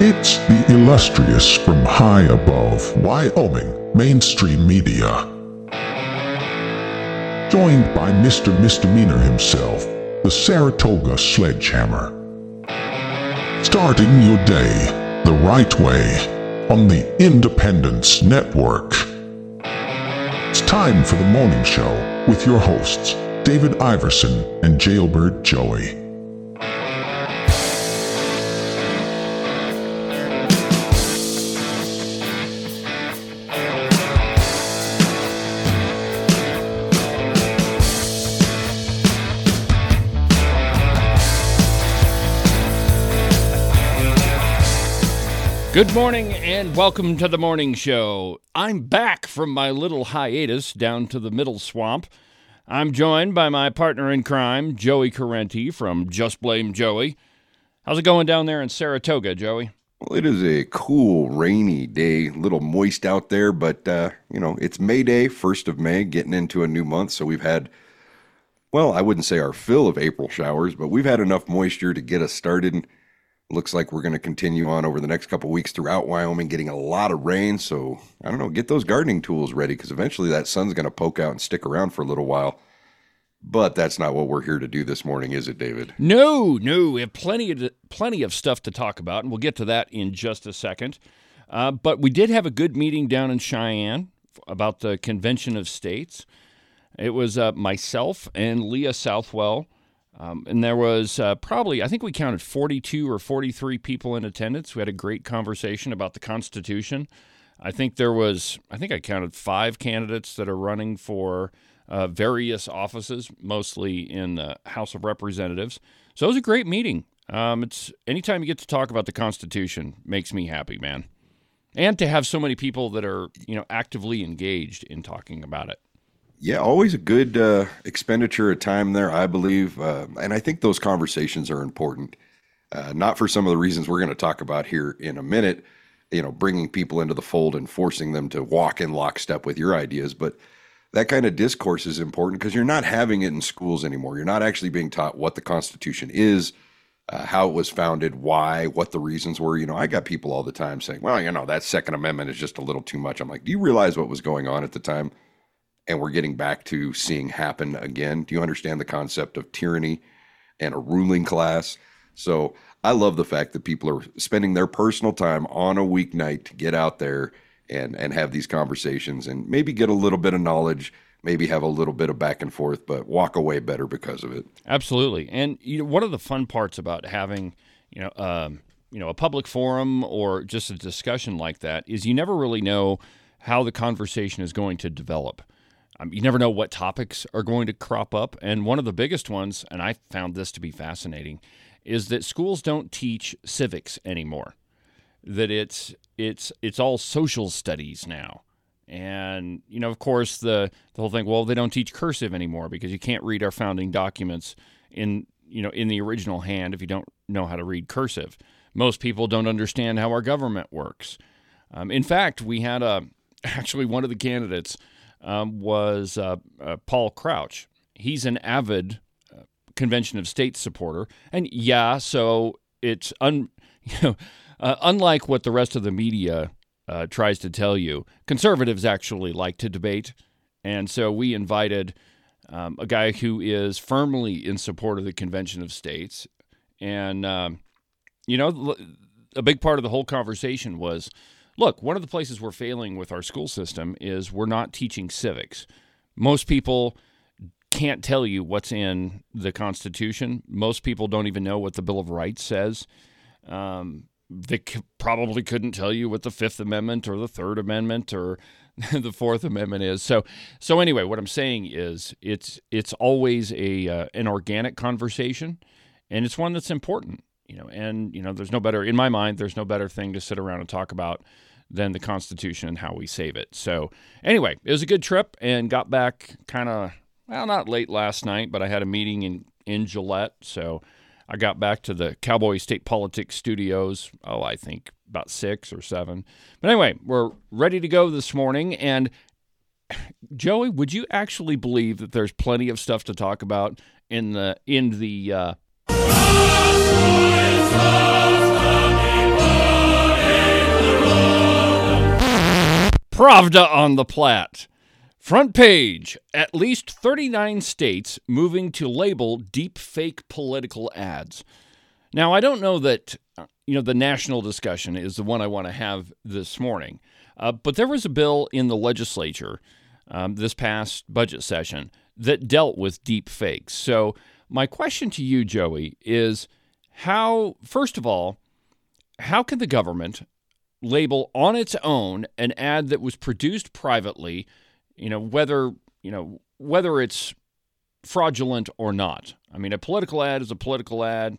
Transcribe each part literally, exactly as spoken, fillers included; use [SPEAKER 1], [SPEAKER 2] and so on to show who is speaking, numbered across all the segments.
[SPEAKER 1] It's the illustrious from high above Wyoming mainstream media. Joined by Mister Misdemeanor himself, the Saratoga Sledgehammer. Starting your day the right way on the Independence Network. It's time for the morning show with your hosts, David Iverson and Jailbird Joey.
[SPEAKER 2] Good morning and welcome to the morning show. I'm back from my little hiatus down to the middle swamp. I'm joined by my partner in crime, Joey Correnti from Just Blame Joey. How's it going down there in Saratoga, Joey?
[SPEAKER 3] Well, it is a cool, rainy day, a little moist out there, but, uh, you know, it's May Day, first of May, getting into a new month, so we've had, well, I wouldn't say our fill of April showers, but we've had enough moisture to get us started. Looks like we're going to continue on over the next couple weeks throughout Wyoming, getting a lot of rain. So, I don't know, get those gardening tools ready because eventually that sun's going to poke out and stick around for a little while. But that's not what we're here to do this morning, is it, David?
[SPEAKER 2] No, no. We have plenty of, plenty of stuff to talk about, and we'll get to that in just a second. Uh, but we did have a good meeting down in Cheyenne about the Convention of States. It was uh, myself and Leah Southwell. Um, and there was uh, probably, I think we counted forty-two or forty-three people in attendance. We had a great conversation about the Constitution. I think there was, I think I counted five candidates that are running for uh, various offices, mostly in the House of Representatives. So it was a great meeting. Um, it's anytime you get to talk about the Constitution, makes me happy, man. And to have so many people that are, you know, actively engaged in talking about it.
[SPEAKER 3] Yeah, always a good uh, expenditure of time there, I believe. Uh, and I think those conversations are important, uh, not for some of the reasons we're going to talk about here in a minute, you know, bringing people into the fold and forcing them to walk in lockstep with your ideas. But that kind of discourse is important because you're not having it in schools anymore. You're not actually being taught what the Constitution is, uh, how it was founded, why, what the reasons were. You know, I got people all the time saying, well, you know, that Second Amendment is just a little too much. I'm like, do you realize what was going on at the time? And we're getting back to seeing happen again. Do you understand the concept of tyranny and a ruling class? So I love the fact that people are spending their personal time on a weeknight to get out there and, and have these conversations and maybe get a little bit of knowledge, maybe have a little bit of back and forth, but walk away better because of it.
[SPEAKER 2] Absolutely. And you know, one of the fun parts about having, you know, um, you know, a public forum or just a discussion like that is you never really know how the conversation is going to develop. Um, you never know what topics are going to crop up. And one of the biggest ones, and I found this to be fascinating, is that schools don't teach civics anymore. That it's it's it's all social studies now. And, you know, of course, the, the whole thing, well, they don't teach cursive anymore because you can't read our founding documents in, you know, in the original hand if you don't know how to read cursive. Most people don't understand how our government works. Um, in fact, we had a, actually one of the candidates Um, was uh, uh, Paul Crouch. He's an avid uh, Convention of States supporter, and yeah, so it's un, you know, uh, unlike what the rest of the media uh, tries to tell you. Conservatives actually like to debate, and so we invited um, a guy who is firmly in support of the Convention of States, and um, you know, a big part of the whole conversation was, look, one of the places we're failing with our school system is we're not teaching civics. Most people can't tell you what's in the Constitution. Most people don't even know what the Bill of Rights says. Um, they c- probably couldn't tell you what the Fifth Amendment or the Third Amendment or the Fourth Amendment is. So, so anyway, what I'm saying is it's it's always a uh, an organic conversation, and it's one that's important. You know, and, you know, there's no better, in my mind, there's no better thing to sit around and talk about than the Constitution and how we save it. So anyway, it was a good trip and got back kind of, well, not late last night, but I had a meeting in, in Gillette. So I got back to the Cowboy State Politics studios, oh, I think about six or seven. But anyway, we're ready to go this morning. And Joey, would you actually believe that there's plenty of stuff to talk about in the, in the, uh, Pravda on the Platte. Front page, at least thirty-nine states moving to label deep fake political ads. Now, I don't know that, you know, the national discussion is the one I want to have this morning, uh, but there was a bill in the legislature um, this past budget session that dealt with deep fakes. So my question to you, Joey, is how, first of all, how can the government label on its own an ad that was produced privately, you know, whether, you know, whether it's fraudulent or not? I mean, a political ad is a political ad.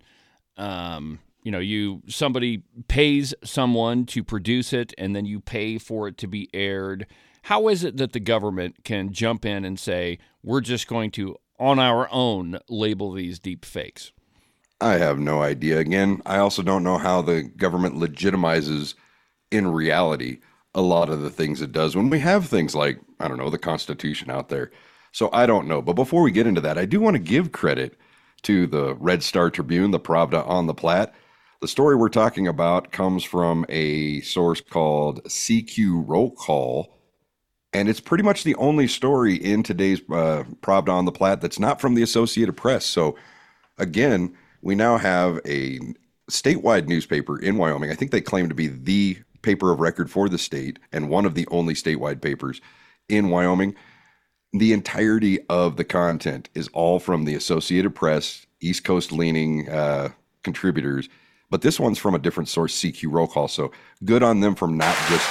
[SPEAKER 2] Um, you know, you somebody pays someone to produce it, and then you pay for it to be aired. How is it that the government can jump in and say, we're just going to, on our own, label these deep fakes?
[SPEAKER 3] I have no idea. Again, I also don't know how the government legitimizes in reality a lot of the things it does when we have things like, I don't know, the Constitution out there. So I don't know. But before we get into that, I do want to give credit to the Red Star Tribune, the Pravda on the Platte. The story we're talking about comes from a source called C Q Roll Call, and it's pretty much the only story in today's uh, Pravda on the Platte that's not from the Associated Press. So again, we now have a statewide newspaper in Wyoming. I think they claim to be the paper of record for the state and one of the only statewide papers in Wyoming. The entirety of the content is all from the Associated Press, East Coast leaning uh, contributors. But this one's from a different source, C Q Roll Call. So good on them from not just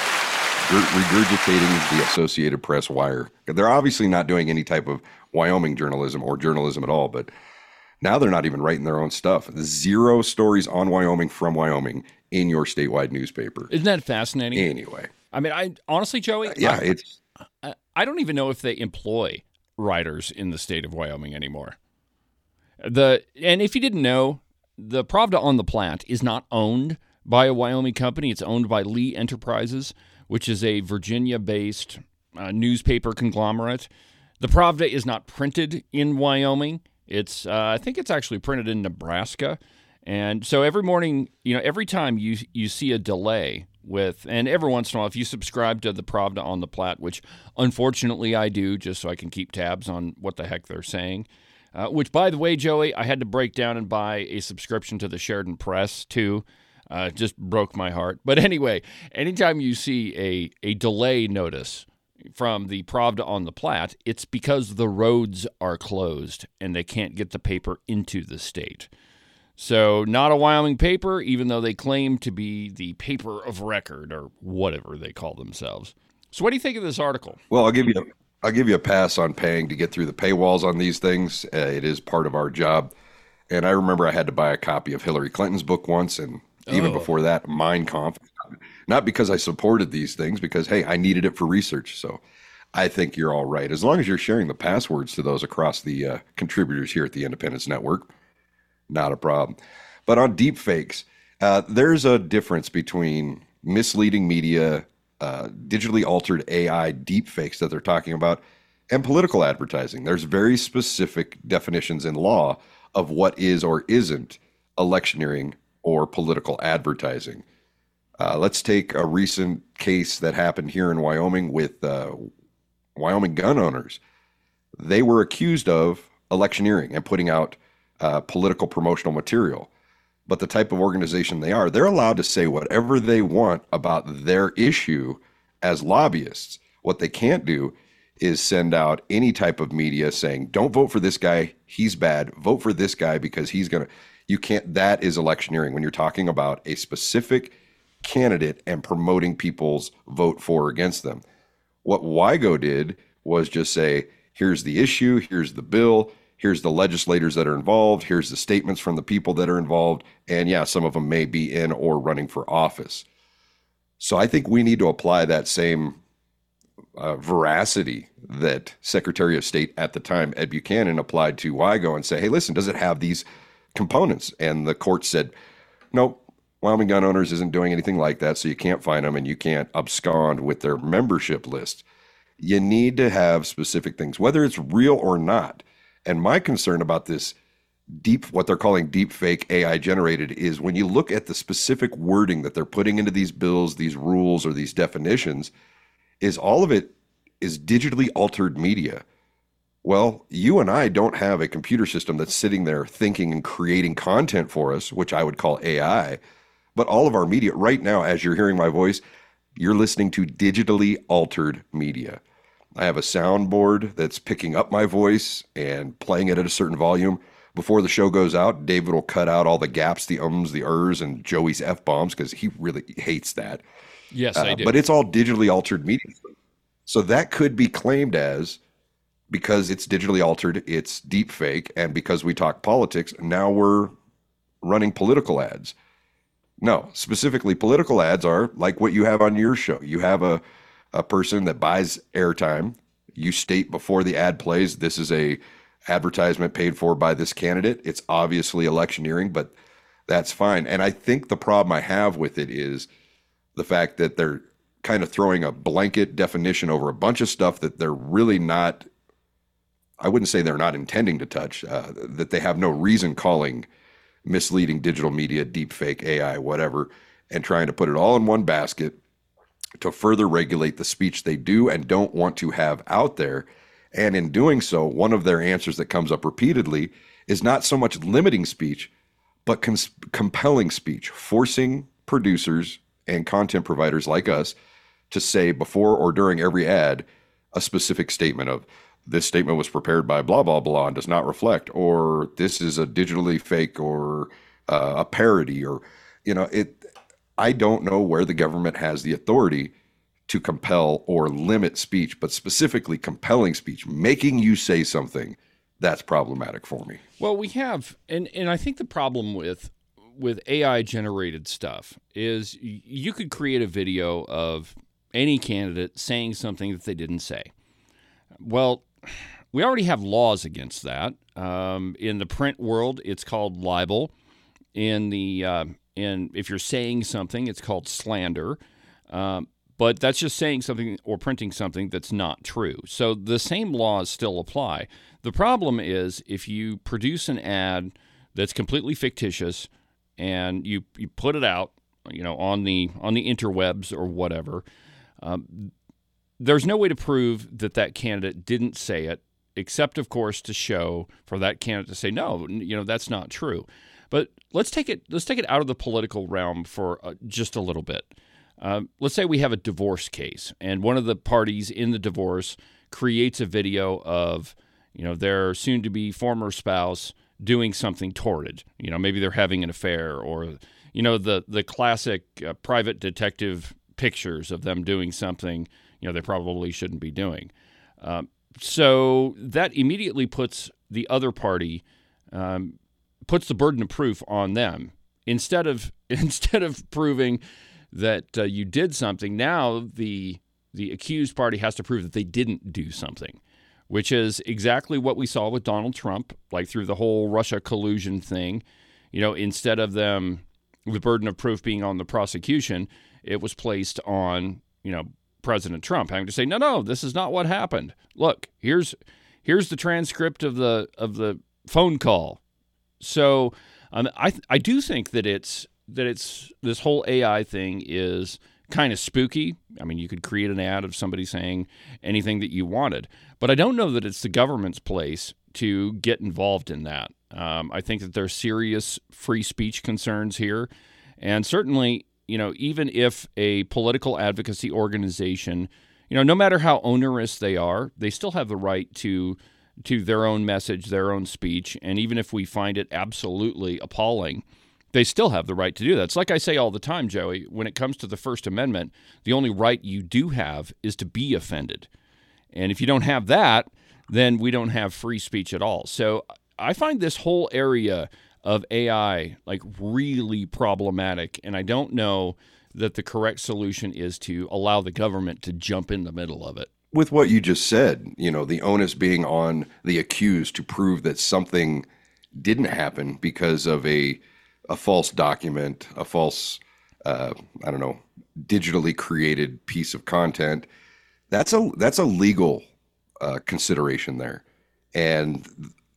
[SPEAKER 3] regurgitating the Associated Press wire. They're obviously not doing any type of Wyoming journalism or journalism at all, but now they're not even writing their own stuff. Zero stories on Wyoming from Wyoming in your statewide newspaper.
[SPEAKER 2] Isn't that fascinating?
[SPEAKER 3] Anyway.
[SPEAKER 2] I mean, I honestly, Joey,
[SPEAKER 3] Uh, yeah,
[SPEAKER 2] I,
[SPEAKER 3] it's
[SPEAKER 2] I, I don't even know if they employ writers in the state of Wyoming anymore. The and if you didn't know, the Pravda on the Platte is not owned by a Wyoming company. It's owned by Lee Enterprises, which is a Virginia-based uh, newspaper conglomerate. The Pravda is not printed in Wyoming. It's uh, I think it's actually printed in Nebraska. And so every morning, you know, every time you you see a delay with, and every once in a while, if you subscribe to the Pravda on the Platte, which unfortunately I do, just so I can keep tabs on what the heck they're saying, uh, which, by the way, Joey, I had to break down and buy a subscription to the Sheridan Press, too. Uh, it just broke my heart. But anyway, anytime you see a, a delay notice from the Pravda on the Platte, it's because the roads are closed and they can't get the paper into the state. So not a Wyoming paper, even though they claim to be the paper of record or whatever they call themselves. So what do you think of this article?
[SPEAKER 3] Well, I'll give you a, I'll give you a pass on paying to get through the paywalls on these things. Uh, it is part of our job. And I remember I had to buy a copy of Hillary Clinton's book once, and even
[SPEAKER 2] Oh.
[SPEAKER 3] before that, Mein Kampf. Not because I supported these things, because, hey, I needed it for research. So I think you're all right. As long as you're sharing the passwords to those across the uh, contributors here at the Independence Network, not a problem. But on deepfakes, uh, there's a difference between misleading media, uh, digitally altered A I deepfakes that they're talking about, and political advertising. There's very specific definitions in law of what is or isn't electioneering or political advertising. Uh, let's take a recent case that happened here in Wyoming with uh, Wyoming gun owners. They were accused of electioneering and putting out uh, political promotional material. But the type of organization they are, they're allowed to say whatever they want about their issue as lobbyists. What they can't do is send out any type of media saying, don't vote for this guy, he's bad. Vote for this guy because he's going to, you can't, that is electioneering when you're talking about a specific candidate and promoting people's vote for or against them. What WIGO did was just say, here's the issue, here's the bill, here's the legislators that are involved, here's the statements from the people that are involved, and yeah, some of them may be in or running for office. So I think we need to apply that same uh, veracity that Secretary of State at the time, Ed Buchanan, applied to WIGO and say, hey, listen, does it have these components? And the court said, nope, Wyoming gun owners isn't doing anything like that, so you can't find them and you can't abscond with their membership list. You need to have specific things, whether it's real or not. And my concern about this deep, what they're calling deep fake A I generated, is when you look at the specific wording that they're putting into these bills, these rules, or these definitions, is all of it is digitally altered media. Well, you and I don't have a computer system that's sitting there thinking and creating content for us, which I would call A I. But all of our media right now, as you're hearing my voice, you're listening to digitally altered media. I have a soundboard that's picking up my voice and playing it at a certain volume. Before the show goes out, David will cut out all the gaps, the ums, the ers, and Joey's F-bombs because he really hates that.
[SPEAKER 2] Yes,
[SPEAKER 3] uh,
[SPEAKER 2] I do.
[SPEAKER 3] But it's all digitally altered media. So that could be claimed as, because it's digitally altered, it's deep fake, and because we talk politics, now we're running political ads. No, specifically political ads are like what you have on your show. You have a, a person that buys airtime. You state before the ad plays, this is a advertisement paid for by this candidate. It's obviously electioneering, but that's fine. And I think the problem I have with it is the fact that they're kind of throwing a blanket definition over a bunch of stuff that they're really not, I wouldn't say they're not intending to touch, uh, that they have no reason calling misleading digital media, deep fake, A I, whatever, and trying to put it all in one basket to further regulate the speech they do and don't want to have out there. And in doing so, one of their answers that comes up repeatedly is not so much limiting speech, but cons- compelling speech, forcing producers and content providers like us to say before or during every ad a specific statement of, this statement was prepared by blah, blah, blah, and does not reflect, or this is a digitally fake, or uh, a parody, or, you know, it. I don't know where the government has the authority to compel or limit speech, but specifically compelling speech, making you say something, that's problematic for me.
[SPEAKER 2] Well, we have, and, and I think the problem with with A I generated stuff is you could create a video of any candidate saying something that they didn't say. Well, we already have laws against that. Um, in the print world, it's called libel. In the uh, in if you're saying something, it's called slander. Um, but that's just saying something or printing something that's not true. So the same laws still apply. The problem is if you produce an ad that's completely fictitious and you you put it out, you know, on the on the interwebs or whatever. Um, There's no way to prove that that candidate didn't say it, except, of course, to show for that candidate to say, no, you know, that's not true. But let's take it let's take it out of the political realm for uh, just a little bit. Um, let's say we have a divorce case, and one of the parties in the divorce creates a video of, you know, their soon-to-be former spouse doing something torrid. You know, maybe they're having an affair, or, you know, the the classic uh, private detective pictures of them doing something, you know, they probably shouldn't be doing. Um, so that immediately puts the other party, um, puts the burden of proof on them. Instead of instead of proving that uh, you did something, now the the accused party has to prove that they didn't do something, which is exactly what we saw with Donald Trump, like through the whole Russia collusion thing. You know, instead of them, the burden of proof being on the prosecution, it was placed on, you know, President Trump having to say, no, no, this is not what happened. Look, here's here's the transcript of the of the phone call. So um, I I do think that it's that it's this whole A I thing is kind of spooky. I mean, you could create an ad of somebody saying anything that you wanted, but I don't know that it's the government's place to get involved in that. Um, I think that there's serious free speech concerns here, and certainly, you know, even if a political advocacy organization, you know, no matter how onerous they are, they still have the right to to their own message, their own speech, and even if we find it absolutely appalling, they still have the right to do that. It's like I say all the time, Joey, when it comes to the First Amendment, the only right you do have is to be offended. And if you don't have that, then we don't have free speech at all. So I find this whole area of A I like really problematic, and I don't know that the correct solution is to allow the government to jump in the middle of it.
[SPEAKER 3] With what you just said, you know, the onus being on the accused to prove that something didn't happen because of a a false document, a false, uh, I don't know, digitally created piece of content. That's a that's a legal uh, consideration there, and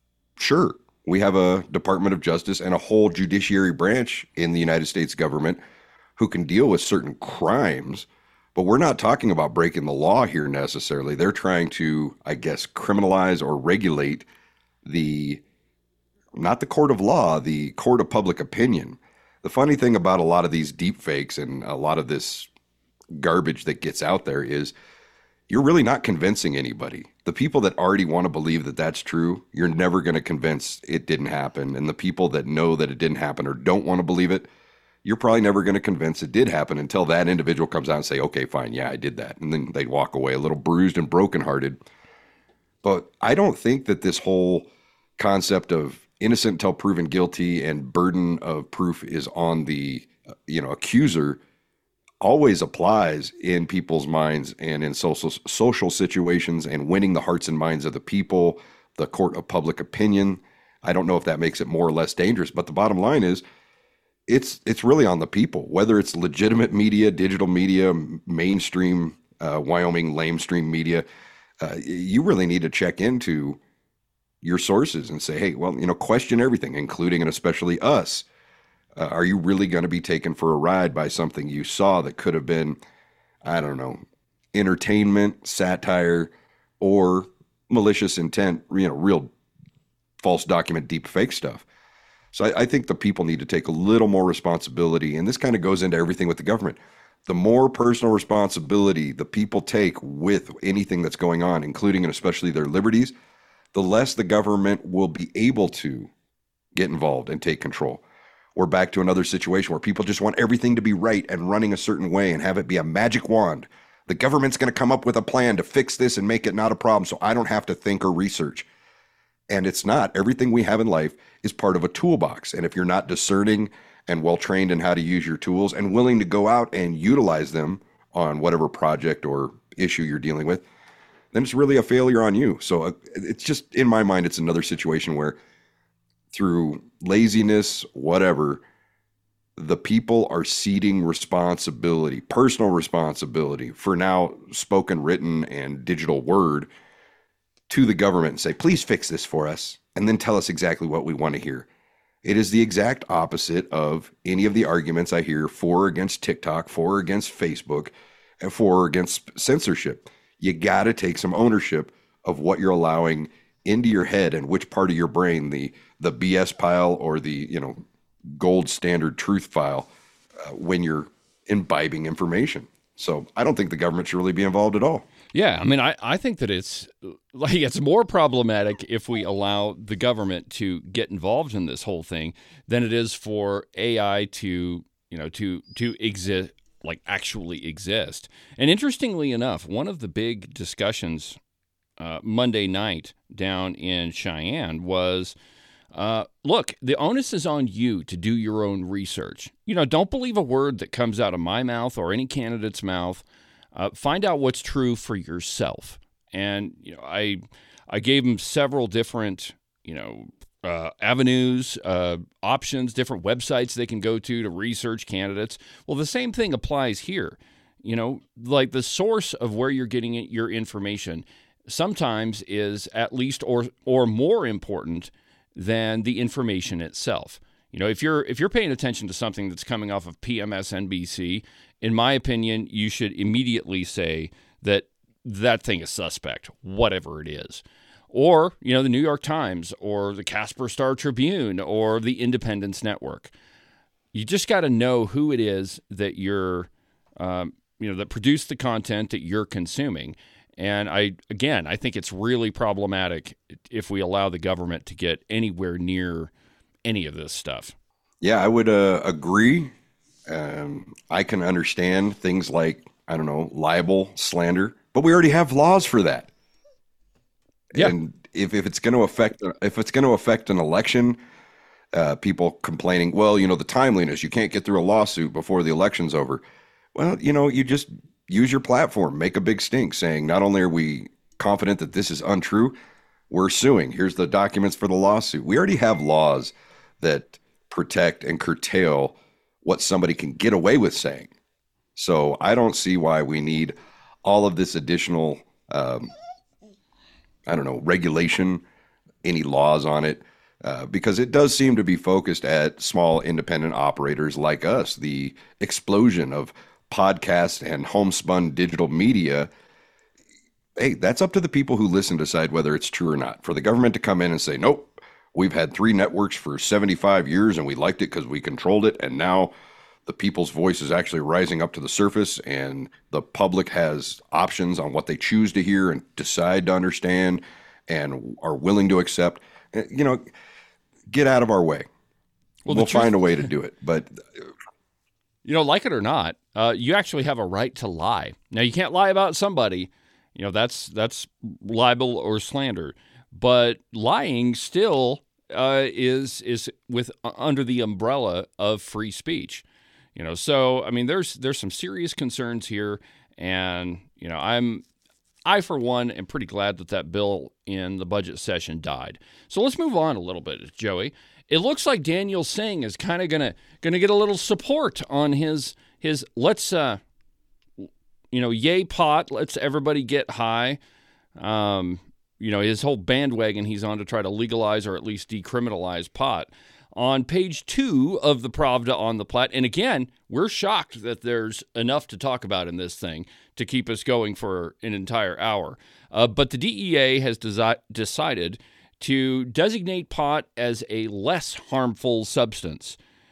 [SPEAKER 3] sure, we have a Department of Justice and a whole judiciary branch in the United States government who can deal with certain crimes. But we're not talking about breaking the law here necessarily. They're trying to, I guess, criminalize or regulate the, not the court of law, the court of public opinion. The funny thing about a lot of these deep fakes and a lot of this garbage that gets out there is you're really not convincing anybody. The people that already want to believe that that's true, you're never going to convince it didn't happen. And the people that know that it didn't happen or don't want to believe it, you're probably never going to convince it did happen until that individual comes out and say, okay, fine, yeah, I did that. And then they'd walk away a little bruised and brokenhearted. But I don't think that this whole concept of innocent until proven guilty and burden of proof is on the, you know, accuser always applies in people's minds and in social social situations and winning the hearts and minds of the people, the court of public opinion. I don't know if that makes it more or less dangerous, but the bottom line is it's it's really on the people, whether it's legitimate media, digital media, mainstream, uh, Wyoming lamestream media. Uh, you really need to check into your sources and say, hey, well, you know, question everything, including and especially us. Uh, are you really going to be taken for a ride by something you saw that could have been, I don't know, entertainment, satire, or malicious intent, you know, real false document, deep fake stuff? So I, I think the people need to take a little more responsibility. And this kind of goes into everything with the government. The more personal responsibility the people take with anything that's going on, including and especially their liberties, the less the government will be able to get involved and take control. We're back to another situation where people just want everything to be right and running a certain way and have it be a magic wand. The government's going to come up with a plan to fix this and make it not a problem so I don't have to think or research. And it's not. Everything we have in life is part of a toolbox. And if you're not discerning and well-trained in how to use your tools and willing to go out and utilize them on whatever project or issue you're dealing with, then it's really a failure on you. So uh, it's just, in my mind, it's another situation where through laziness, whatever, the people are ceding responsibility, personal responsibility for now spoken, written, and digital word to the government and say, please fix this for us, and then tell us exactly what we want to hear. It is the exact opposite of any of the arguments I hear for or against TikTok, for or against Facebook, and for or against censorship. You got to take some ownership of what you're allowing into your head and which part of your brain, the the B S pile or the, you know, gold standard truth file, uh, when you're imbibing information. So I don't think the government should really be involved at all.
[SPEAKER 2] Yeah, I mean, I, I think that it's like it's more problematic if we allow the government to get involved in this whole thing than it is for A I to, you know, to to exist, like actually exist. And interestingly enough, one of the big discussions uh, Monday night down in Cheyenne was, uh, look, the onus is on you to do your own research. You know, don't believe a word that comes out of my mouth or any candidate's mouth. Uh, find out what's true for yourself. And, you know, I I gave them several different, you know, uh, avenues, uh, options, different websites they can go to to research candidates. Well, the same thing applies here. You know, like the source of where you're getting your information sometimes is at least or or more important than the information itself. You know, if you're if you're paying attention to something that's coming off of P M S N B C, in my opinion, you should immediately say that that thing is suspect, whatever it is. Or, you know, the New York Times or the Casper Star Tribune or the Independence Network. You just got to know who it is that you're, um, you know, that produced the content that you're consuming. And I, again, I think it's really problematic if we allow the government to get anywhere near any of this stuff.
[SPEAKER 3] Yeah, I would uh, agree. Um, I can understand things like, I don't know, libel, slander, but we already have laws for that.
[SPEAKER 2] Yeah.
[SPEAKER 3] And if, if it's going to affect, if it's going to affect an election, uh, people complaining, well, you know, the timeliness, you can't get through a lawsuit before the election's over. Well, you know, you just use your platform, make a big stink saying, not only are we confident that this is untrue, we're suing. Here's the documents for the lawsuit. We already have laws that protect and curtail what somebody can get away with saying. So I don't see why we need all of this additional, um, I don't know, regulation, any laws on it, uh, because it does seem to be focused at small independent operators like us. The explosion of podcasts and homespun digital media, hey, that's up to the people who listen to decide whether it's true or not. For the government to come in and say, nope, we've had three networks for seventy-five years and we liked it because we controlled it, and now the people's voice is actually rising up to the surface and the public has options on what they choose to hear and decide to understand and are willing to accept. You know, get out of our way. Well, we'll find a way to do it. But,
[SPEAKER 2] you know, like it or not, uh, you actually have a right to lie. Now, you can't lie about somebody. You know, that's that's libel or slander. But lying still uh, is is with uh, under the umbrella of free speech. You know, so I mean, there's there's some serious concerns here, and you know, I'm I for one am pretty glad that that bill in the budget session died. So let's move on a little bit, Joey. It looks like Daniel Singh is kind of gonna gonna get a little support on his his let's uh you know yay pot, let's everybody get high. Um, you know, his whole bandwagon he's on to try to legalize or at least decriminalize pot. On page two of the Pravda on the Plat, and again, we're shocked that there's enough to talk about in this thing to keep us going for an entire hour. Uh, but the D E A has desi- decided to designate pot as a less harmful substance.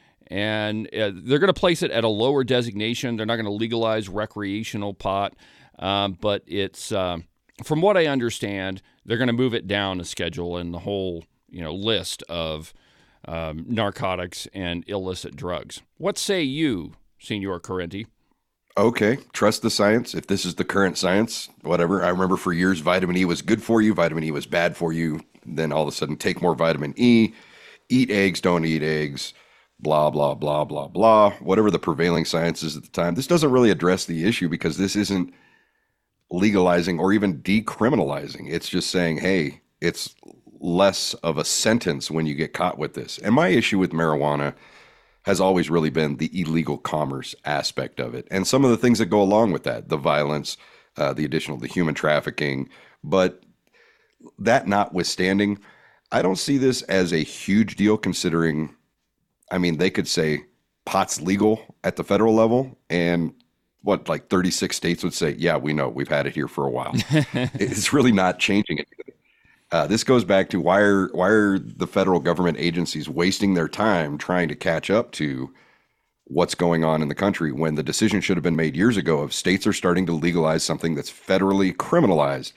[SPEAKER 2] And uh, they're going to place it at a lower designation. They're not going to legalize recreational pot, um, but it's, uh, from what I understand, they're going to move it down a schedule in the whole, you know, list of Um, narcotics and illicit drugs. What say you, Senor Correnti?
[SPEAKER 3] Okay, trust the science. If this is the current science, whatever. I remember for years vitamin E was good for you, vitamin E was bad for you. Then all of a sudden take more vitamin E, eat eggs, don't eat eggs, blah, blah, blah, blah, blah. Whatever the prevailing science is at the time. This doesn't really address the issue because this isn't legalizing or even decriminalizing. It's just saying, hey, it's less of a sentence when you get caught with this. And my issue with marijuana has always really been the illegal commerce aspect of it and some of the things that go along with that, the violence, uh, the additional, the human trafficking. But that notwithstanding, I don't see this as a huge deal considering, I mean, they could say pot's legal at the federal level and what, like thirty-six states would say, yeah, we know, we've had it here for a while. It's really not changing it. Uh, this goes back to why are why are the federal government agencies wasting their time trying to catch up to what's going on in the country when the decision should have been made years ago of states are starting to legalize something that's federally criminalized.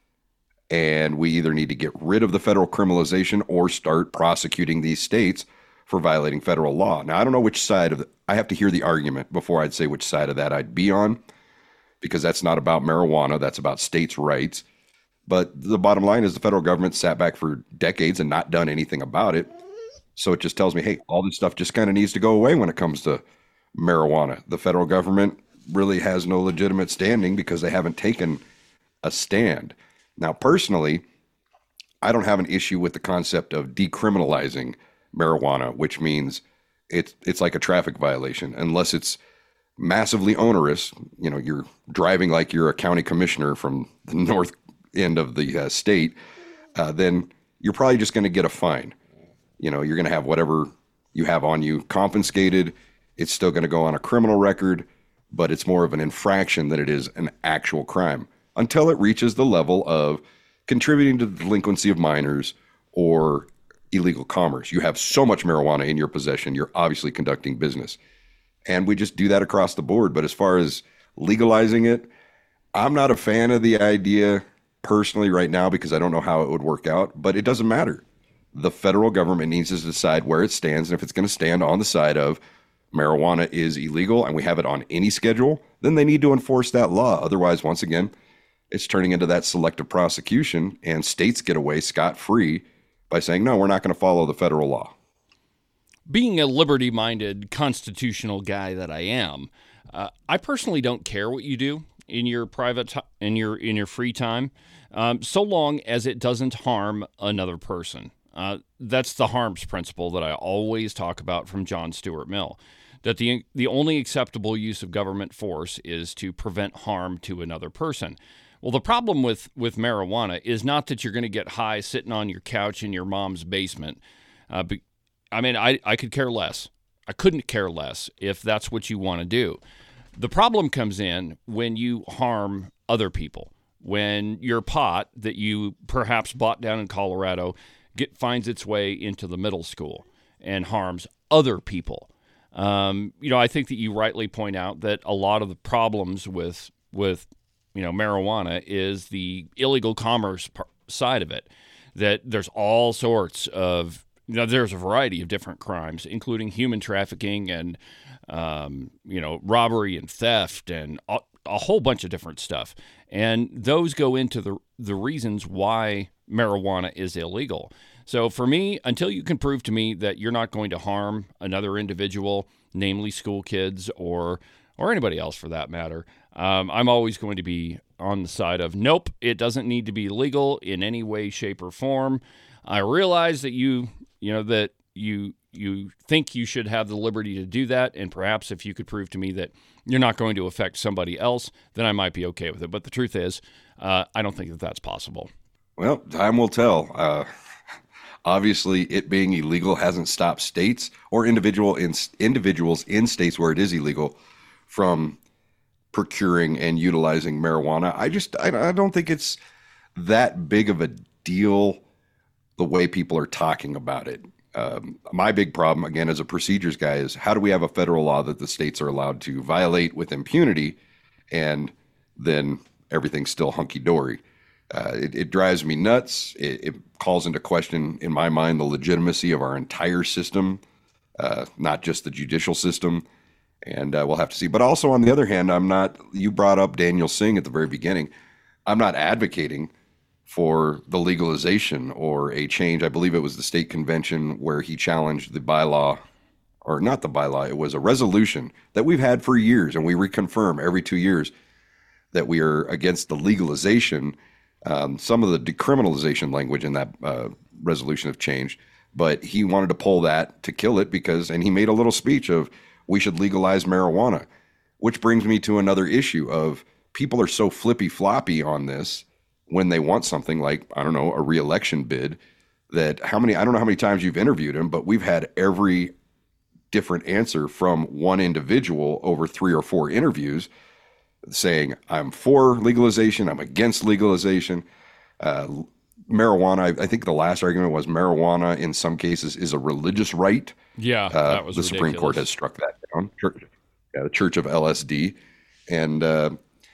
[SPEAKER 3] And we either need to get rid of the federal criminalization or start prosecuting these states for violating federal law. Now, I don't know which side of the, I have to hear the argument before I'd say which side of that I'd be on, because that's not about marijuana. That's about states' rights. But the bottom line is the federal government sat back for decades and not done anything about it. So it just tells me, hey, all this stuff just kind of needs to go away when it comes to marijuana. The federal government really has no legitimate standing because they haven't taken a stand. Now, personally, I don't have an issue with the concept of decriminalizing marijuana, which means it's it's like a traffic violation, unless it's massively onerous. You know, you're driving like you're a county commissioner from the north end of the uh, state, uh, then you're probably just going to get a fine. You know, you're going to have whatever you have on you confiscated. It's still going to go on a criminal record, but it's more of an infraction than it is an actual crime until it reaches the level of contributing to the delinquency of minors or illegal commerce. You have so much marijuana in your possession, you're obviously conducting business. And we just do that across the board. But as far as legalizing it, I'm not a fan of the idea personally right now because I don't know how it would work out, but it doesn't matter. The federal government needs to decide where it stands, and if it's going to stand on the side of marijuana is illegal and we have it on any schedule, then they need to enforce that law. Otherwise, once again, it's turning into that selective prosecution and states get away scot-free by saying, no, we're not going to follow the federal law.
[SPEAKER 2] Being a liberty-minded constitutional guy that I am, uh, I personally don't care what you do in your private t- in your in your free time, um, so long as it doesn't harm another person. Uh, that's the harms principle that I always talk about from John Stuart Mill, that the the only acceptable use of government force is to prevent harm to another person. Well, the problem with, with marijuana is not that you're going to get high sitting on your couch in your mom's basement. Uh, be, I mean, I, I could care less. I couldn't care less if that's what you want to do. The problem comes in when you harm other people, when your pot that you perhaps bought down in Colorado get, finds its way into the middle school and harms other people. Um, you know, I think that you rightly point out that a lot of the problems with with you know marijuana is the illegal commerce par- side of it. That there's all sorts of you know there's a variety of different crimes, including human trafficking and um, you know robbery and theft and a, a whole bunch of different stuff. And those go into the the reasons why marijuana is illegal. So for me, until you can prove to me that you're not going to harm another individual, namely school kids or or anybody else for that matter, um, I'm always going to be on the side of nope, it doesn't need to be legal in any way, shape, or form. I realize that you, you know, that you you think you should have the liberty to do that, and perhaps if you could prove to me that you're not going to affect somebody else, then I might be okay with it. But the truth is, uh, I don't think that that's possible.
[SPEAKER 3] Well, time will tell. Uh, obviously, it being illegal hasn't stopped states or individual in, individuals in states where it is illegal from procuring and utilizing marijuana. I just, I, I don't think it's that big of a deal the way people are talking about it. Um, my big problem, again, as a procedures guy, is how do we have a federal law that the states are allowed to violate with impunity, and then everything's still hunky-dory? Uh, it, it drives me nuts. It, it calls into question, in my mind, the legitimacy of our entire system, uh, not just the judicial system. And uh, we'll have to see. But also, on the other hand, I'm not, you brought up Daniel Singh at the very beginning. I'm not advocating for the legalization or a change. I believe it was the state convention where he challenged the bylaw, or not the bylaw, it was a resolution that we've had for years, and we reconfirm every two years that we are against the legalization. Um, some of the decriminalization language in that uh, resolution have changed, but he wanted to pull that to kill it because, and he made a little speech of, we should legalize marijuana, which brings me to another issue of people are so flippy floppy on this when they want something like, I don't know, a reelection bid, that how many, I don't know how many times you've interviewed him, but we've had every different answer from one individual over three or four interviews saying, I'm for legalization, I'm against legalization. Uh, marijuana, I, I think the last argument was marijuana in some cases is a religious right.
[SPEAKER 2] Yeah,
[SPEAKER 3] uh,
[SPEAKER 2] that was
[SPEAKER 3] the
[SPEAKER 2] ridiculous.
[SPEAKER 3] Supreme Court has struck that down. Church, yeah, the Church of L S D. And uh,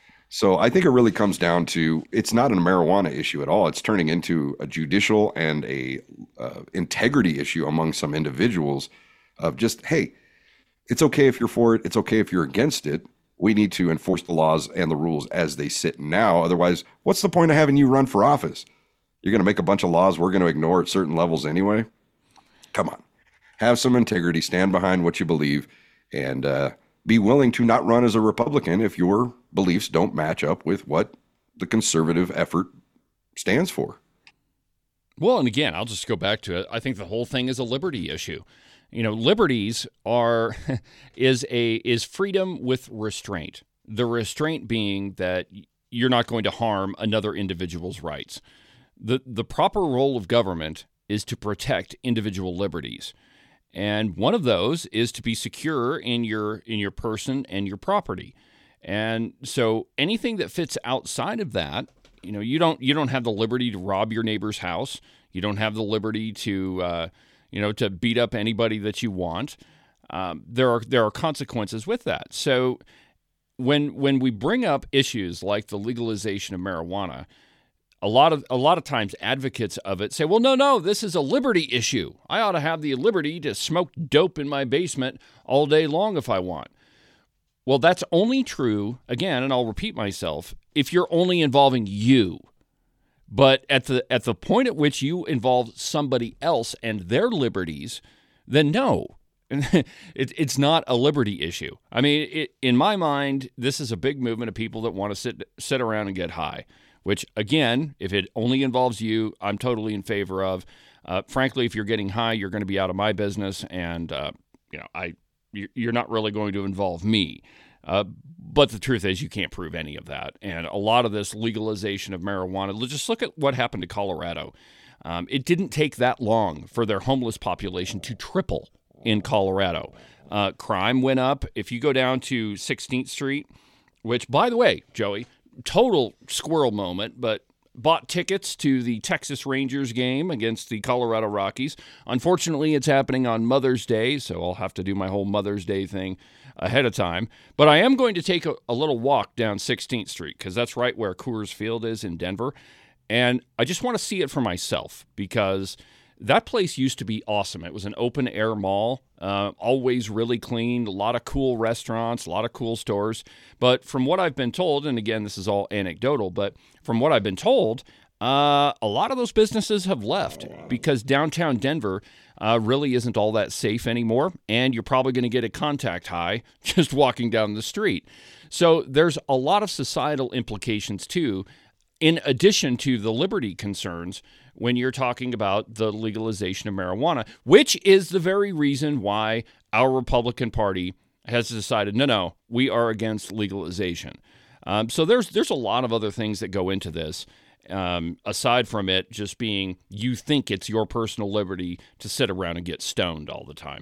[SPEAKER 3] so I think it really comes down to, it's not a marijuana issue at all. It's turning into a judicial and a uh, integrity issue among some individuals of just, hey, it's okay if you're for it. It's okay if you're against it. We need to enforce the laws and the rules as they sit now. Otherwise, what's the point of having you run for office? You're going to make a bunch of laws we're going to ignore at certain levels anyway? Come on. Have some integrity, stand behind what you believe, and uh, be willing to not run as a Republican if your beliefs don't match up with what the conservative effort stands for.
[SPEAKER 2] Well, and again, I'll just go back to it. I think the whole thing is a liberty issue. You know, liberties are is a is freedom with restraint. The restraint being that you're not going to harm another individual's rights. The the proper role of government is to protect individual liberties. And one of those is to be secure in your in your person and your property. And so anything that fits outside of that, you know, you don't you don't have the liberty to rob your neighbor's house. You don't have the liberty to uh, you know to beat up anybody that you want. Um, there are there are consequences with that. So when when we bring up issues like the legalization of marijuana, A lot of a lot of times advocates of it say, well, no, no, this is a liberty issue. I ought to have the liberty to smoke dope in my basement all day long if I want. Well, that's only true, again, and I'll repeat myself, if you're only involving you. But at the at the point at which you involve somebody else and their liberties, then no, it, it's not a liberty issue. I mean, it, in my mind, this is a big movement of people that want to sit sit around and get high. Which, again, if it only involves you, I'm totally in favor of. Uh, frankly, if you're getting high, you're going to be out of my business, and uh, you know, I you're not really going to involve me. Uh, but the truth is, you can't prove any of that. And a lot of this legalization of marijuana, just look at what happened to Colorado. Um, it didn't take that long for their homeless population to triple in Colorado. Uh, crime went up. If you go down to sixteenth Street, which, by the way, Joey, total squirrel moment, but bought tickets to the Texas Rangers game against the Colorado Rockies. Unfortunately, it's happening on Mother's Day, so I'll have to do my whole Mother's Day thing ahead of time. But I am going to take a, a little walk down sixteenth Street because that's right where Coors Field is in Denver. And I just want to see it for myself because that place used to be awesome. It was an open-air mall, uh, always really clean, a lot of cool restaurants, a lot of cool stores. But from what I've been told, and again, this is all anecdotal, but from what I've been told, uh, a lot of those businesses have left because downtown Denver uh, really isn't all that safe anymore, and you're probably going to get a contact high just walking down the street. So there's a lot of societal implications, too, in addition to the liberty concerns when you're talking about the legalization of marijuana, which is the very reason why our Republican Party has decided, no, no, we are against legalization. Um, so there's there's a lot of other things that go into this, um, aside from it just being you think it's your personal liberty to sit around and get stoned all the time.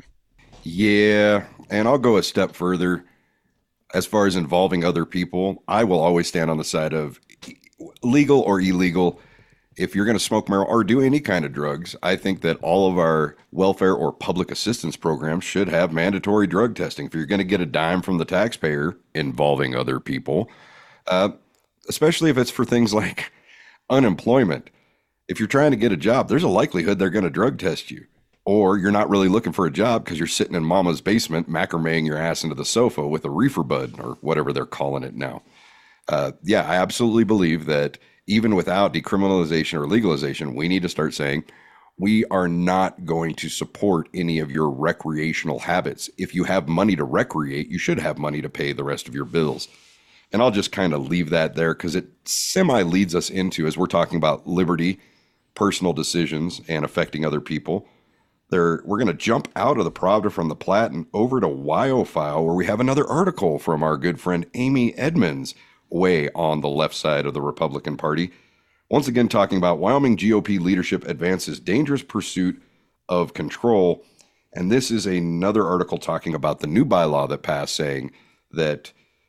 [SPEAKER 3] Yeah, and I'll go a step further. As far as involving other people, I will always stand on the side of legal or illegal. If you're going to smoke marijuana or do any kind of drugs, I think that all of our welfare or public assistance programs should have mandatory drug testing. If you're going to get a dime from the taxpayer involving other people, uh, especially if it's for things like unemployment. If you're trying to get a job, there's a likelihood they're going to drug test you. Or you're not really looking for a job because you're sitting in mama's basement macrameing your ass into the sofa with a reefer bud or whatever they're calling it now. Uh, yeah, I absolutely believe that even without decriminalization or legalization, we need to start saying we are not going to support any of your recreational habits. If you have money to recreate, you should have money to pay the rest of your bills. And I'll just kind of leave that there because it semi leads us into, as we're talking about liberty, personal decisions, and affecting other people. There, we're going to jump out of the Pravda from the Platte and over to WyoFile, where we have another article from our good friend Amy Edmonds, way on the left side of the Republican Party. Once again, talking about Wyoming G O P leadership advances dangerous pursuit of control. And this is another article talking about the new bylaw that passed, saying that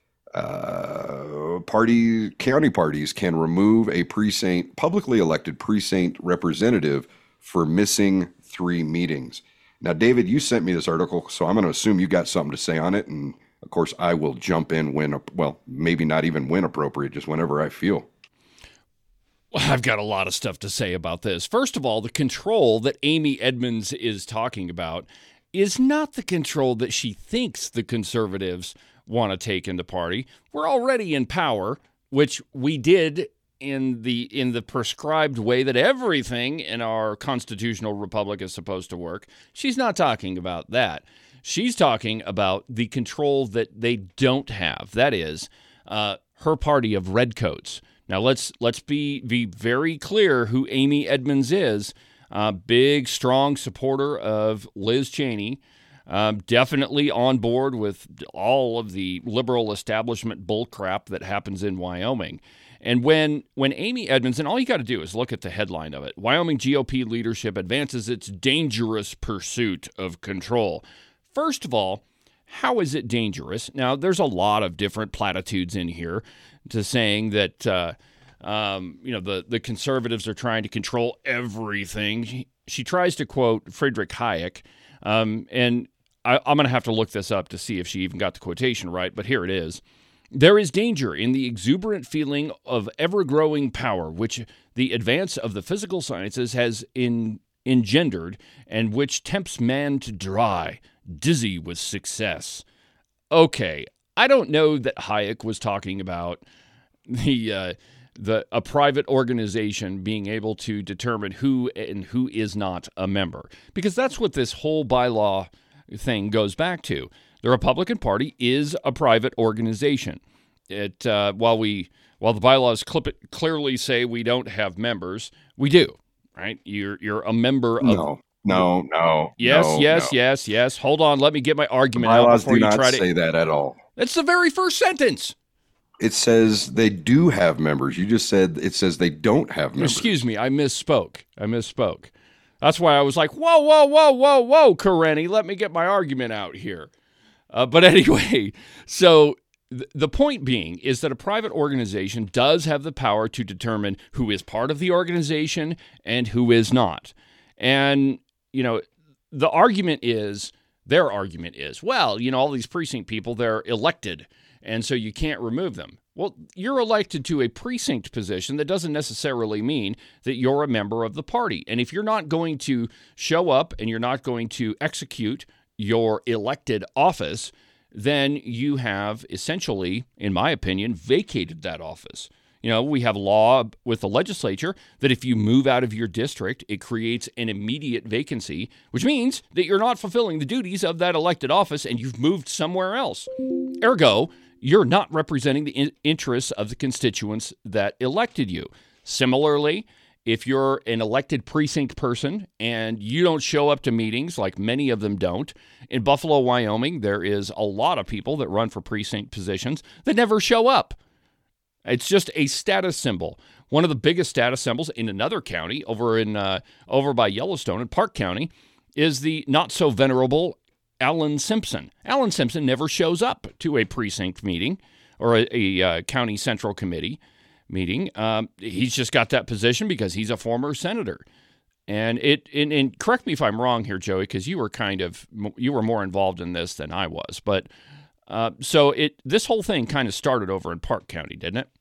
[SPEAKER 3] uh, party county parties can remove a precinct, publicly elected precinct representative for missing three meetings. Now, David, you sent me this article, so I'm going to assume you got something to say on it. And of course, I will jump in when, well, maybe not even when appropriate, just whenever I feel.
[SPEAKER 2] Well, I've got a lot of stuff to say about this. First of all, the control that Amy Edmonds is talking about is not the control that she thinks the conservatives want to take in the party. We're already in power, which we did in the in the prescribed way that everything in our constitutional republic is supposed to work. She's not talking about that. She's talking about the control that they don't have. That is, uh, her party of redcoats. Now let's let's be be very clear who Amy Edmonds is. Uh, big, strong supporter of Liz Cheney. Um, definitely on board with all of the liberal establishment bullcrap that happens in Wyoming. And when when Amy Edmonds, and all you got to do is look at the headline of it, Wyoming G O P leadership advances its dangerous pursuit of control. First of all, how is it dangerous? Now, there's a lot of different platitudes in here to saying that, uh, um, you know, the, the conservatives are trying to control everything. She, she tries to quote Friedrich Hayek, um, and I, I'm going to have to look this up to see if she even got the quotation right, but here it is. There is danger in the exuberant feeling of ever-growing power, which the advance of the physical sciences has in, engendered, and which tempts man to dry, dizzy with success. Okay, I don't know that Hayek was talking about the uh, the a private organization being able to determine who and who is not a member, because that's what this whole bylaw thing goes back to. The Republican Party is a private organization. It uh, while we while the bylaws clip it, clearly say we don't have members, we do, right? You're you're a member of.
[SPEAKER 3] No. No, no.
[SPEAKER 2] Yes,
[SPEAKER 3] no,
[SPEAKER 2] yes,
[SPEAKER 3] no.
[SPEAKER 2] yes, yes. Hold on, let me get my argument
[SPEAKER 3] The
[SPEAKER 2] out
[SPEAKER 3] bylaws
[SPEAKER 2] before
[SPEAKER 3] do
[SPEAKER 2] you
[SPEAKER 3] not
[SPEAKER 2] try to
[SPEAKER 3] say that at all.
[SPEAKER 2] That's the very first sentence.
[SPEAKER 3] It says they do have members. You just said it says they don't have members.
[SPEAKER 2] Excuse me, I misspoke. I misspoke. That's why I was like, whoa, whoa, whoa, whoa, whoa, Karenni, let me get my argument out here. Uh, but anyway, so th- the point being is that a private organization does have the power to determine who is part of the organization and who is not. And, you know, the argument is, their argument is, well, you know, all these precinct people, they're elected, and so you can't remove them. Well, you're elected to a precinct position. That doesn't necessarily mean that you're a member of the party. And if you're not going to show up and you're not going to execute your elected office, then you have essentially, in my opinion, vacated that office. You know, we have law with the legislature that if you move out of your district, it creates an immediate vacancy, which means that you're not fulfilling the duties of that elected office and you've moved somewhere else. Ergo, you're not representing the in- interests of the constituents that elected you. Similarly, if you're an elected precinct person and you don't show up to meetings, like many of them don't, in Buffalo, Wyoming, there is a lot of people that run for precinct positions that never show up. It's just a status symbol. One of the biggest status symbols in another county, over in uh, over by Yellowstone in Park County, is the not-so-venerable Alan Simpson. Alan Simpson never shows up to a precinct meeting or a, a uh, county central committee meeting. Um, he's just got that position because he's a former senator. And it and, and correct me if I'm wrong here, Joey, because you were kind of you were more involved in this than I was. But uh, so it this whole thing kind of started over in Park County, didn't it?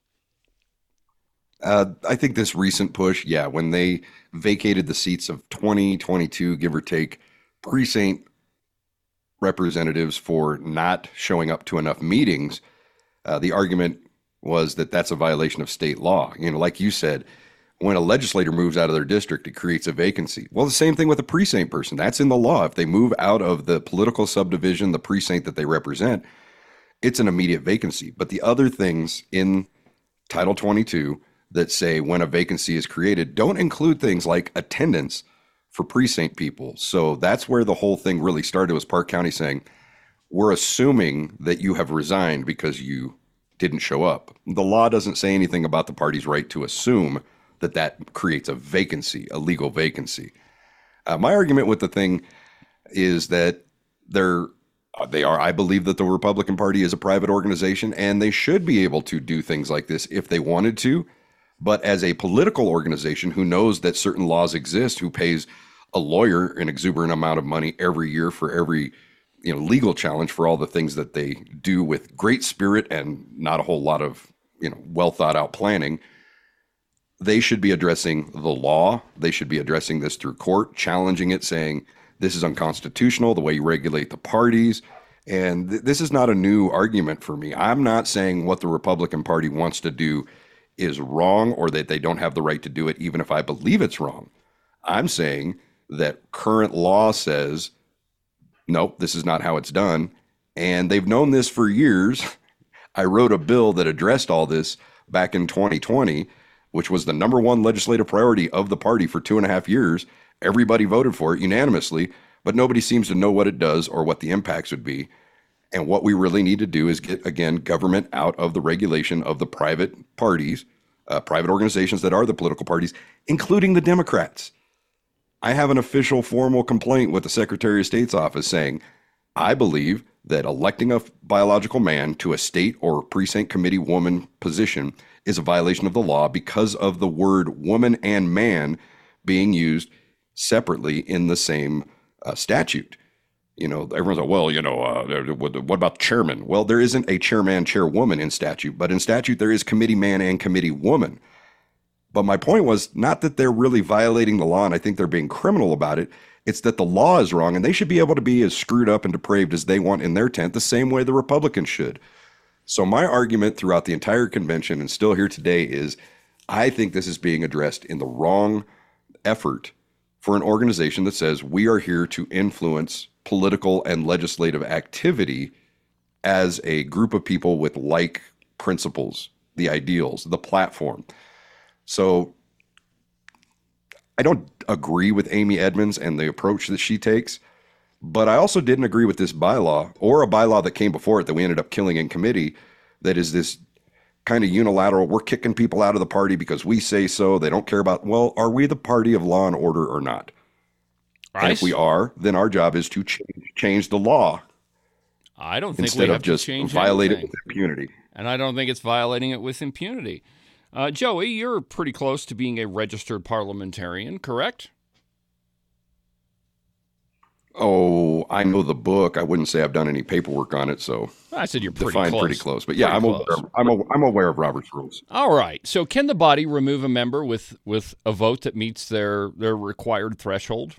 [SPEAKER 3] Uh, I think this recent push, yeah, when they vacated the seats of twenty, twenty-two, give or take, precinct representatives for not showing up to enough meetings, uh, the argument was that that's a violation of state law. You know, like you said, when a legislator moves out of their district, it creates a vacancy. Well, the same thing with a precinct person. That's in the law. If they move out of the political subdivision, the precinct that they represent, it's an immediate vacancy. But the other things in Title twenty-two that say when a vacancy is created don't include things like attendance for precinct people. So that's where the whole thing really started, was Park County saying, we're assuming that you have resigned because you didn't show up. The law doesn't say anything about the party's right to assume that that creates a vacancy, a legal vacancy. Uh, my argument with the thing is that they're, they are, I believe that the Republican Party is a private organization and they should be able to do things like this if they wanted to. But as a political organization who knows that certain laws exist, who pays a lawyer an exuberant amount of money every year for every, you know, legal challenge for all the things that they do with great spirit and not a whole lot of, you know, well thought out planning, they should be addressing the law. They should be addressing this through court, challenging it, saying this is unconstitutional, the way you regulate the parties. And th- this is not a new argument for me. I'm not saying what the Republican Party wants to do is wrong or that they don't have the right to do it, even if I believe it's wrong. I'm saying that current law says, nope, this is not how it's done. And they've known this for years. I wrote a bill that addressed all this back in twenty twenty, which was the number one legislative priority of the party for two and a half years. Everybody voted for it unanimously, but nobody seems to know what it does or what the impacts would be. And what we really need to do is get, again, government out of the regulation of the private parties, uh, private organizations that are the political parties, including the Democrats. I have an official formal complaint with the Secretary of State's office saying, I believe that electing a biological man to a state or precinct committee woman position is a violation of the law because of the word woman and man being used separately in the same uh, statute. You know, everyone's like, well, you know, uh, what, what about chairman? Well, there isn't a chairman, chairwoman in statute, but in statute there is committee man and committee woman. But my point was not that they're really violating the law and I think they're being criminal about it. It's that the law is wrong and they should be able to be as screwed up and depraved as they want in their tent, the same way the Republicans should. So my argument throughout the entire convention and still here today is I think this is being addressed in the wrong effort for an organization that says we are here to influence political and legislative activity as a group of people with like principles, the ideals, the platform. So I don't agree with Amy Edmonds and the approach that she takes, but I also didn't agree with this bylaw or a bylaw that came before it that we ended up killing in committee that is this kind of unilateral, we're kicking people out of the party because we say so, they don't care about, well, are we the party of law and order or not? And if we are, then our job is to change, change the law.
[SPEAKER 2] I don't think
[SPEAKER 3] instead
[SPEAKER 2] we have
[SPEAKER 3] of just
[SPEAKER 2] to change
[SPEAKER 3] violate
[SPEAKER 2] anything.
[SPEAKER 3] it with impunity.
[SPEAKER 2] And I don't think it's violating it with impunity. Uh, Joey, you're pretty close to being a registered parliamentarian, correct?
[SPEAKER 3] Oh, I know the book. I wouldn't say I've done any paperwork on it, so
[SPEAKER 2] I said you're pretty
[SPEAKER 3] define
[SPEAKER 2] close.
[SPEAKER 3] pretty close. But yeah,
[SPEAKER 2] Pretty
[SPEAKER 3] I'm
[SPEAKER 2] close.
[SPEAKER 3] aware, I'm, a, I'm aware of Robert's rules.
[SPEAKER 2] All right. So can the body remove a member with, with a vote that meets their, their required threshold?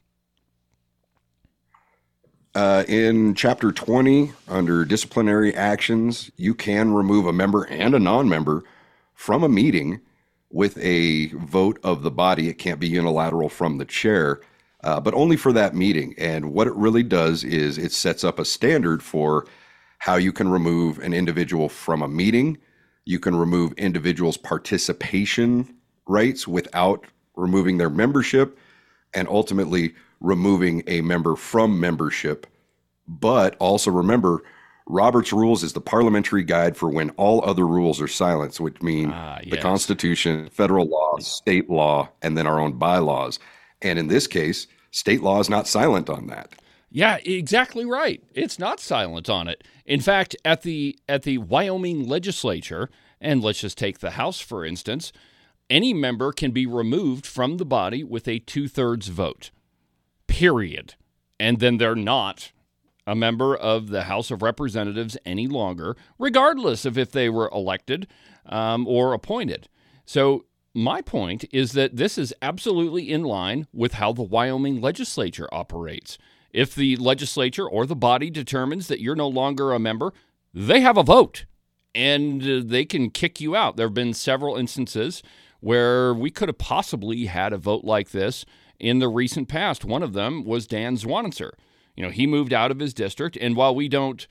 [SPEAKER 3] Uh, in chapter twenty, under disciplinary actions, you can remove a member and a non-member from a meeting with a vote of the body. It can't be unilateral from the chair, uh, but only for that meeting. And what it really does is it sets up a standard for how you can remove an individual from a meeting. You can remove individuals' participation rights without removing their membership, and ultimately removing a member from membership. But also remember, Robert's Rules is the parliamentary guide for when all other rules are silenced, which mean
[SPEAKER 2] Ah,
[SPEAKER 3] the
[SPEAKER 2] yes.
[SPEAKER 3] Constitution, federal law, state law, and then our own bylaws. And in this case, state law is not silent on that.
[SPEAKER 2] Yeah, exactly right. It's not silent on it. In fact, at the at the Wyoming legislature, and let's just take the House for instance, any member can be removed from the body with a two-thirds vote, period. And then they're not a member of the House of Representatives any longer, regardless of if they were elected um, or appointed. So my point is that this is absolutely in line with how the Wyoming legislature operates. If the legislature or the body determines that you're no longer a member, they have a vote, and uh, they can kick you out. There have been several instances where we could have possibly had a vote like this in the recent past. One of them was Dan Zwanitzer. You know, he moved out of his district, and while we don't,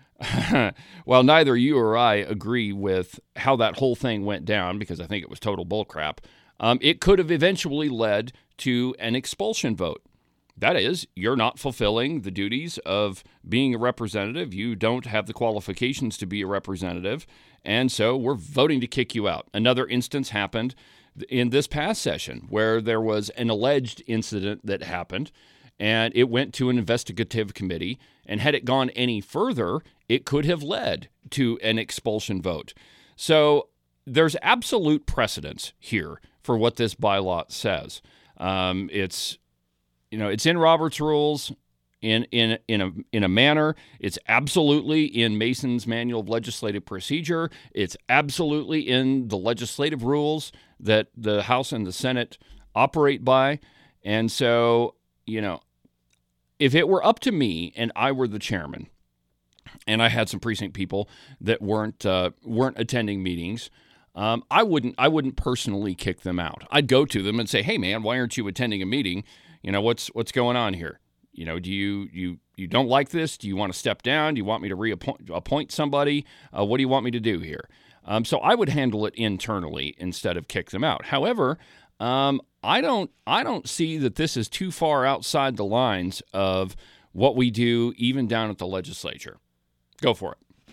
[SPEAKER 2] while neither you or I agree with how that whole thing went down, because I think it was total bullcrap, um, it could have eventually led to an expulsion vote. That is, you're not fulfilling the duties of being a representative. You don't have the qualifications to be a representative, and so we're voting to kick you out. Another instance happened in this past session where there was an alleged incident that happened, and it went to an investigative committee, and had it gone any further, it could have led to an expulsion vote. So there's absolute precedence here for what this bylaw says. Um, it's, you know, it's in Robert's Rules in in in a in a manner. It's absolutely in Mason's Manual of Legislative Procedure. It's absolutely in the legislative rules that the House and the Senate operate by. And so, you know, if it were up to me and I were the chairman, and I had some precinct people that weren't uh, weren't attending meetings, um, I wouldn't I wouldn't personally kick them out. I'd go to them and say, "Hey, man, why aren't you attending a meeting? You know, what's what's going on here? You know, do you you you don't like this? Do you want to step down? Do you want me to reappoint appoint somebody? Uh, what do you want me to do here?" Um, so I would handle it internally instead of kick them out. However, um, I don't I don't see that this is too far outside the lines of what we do even down at the legislature. Go for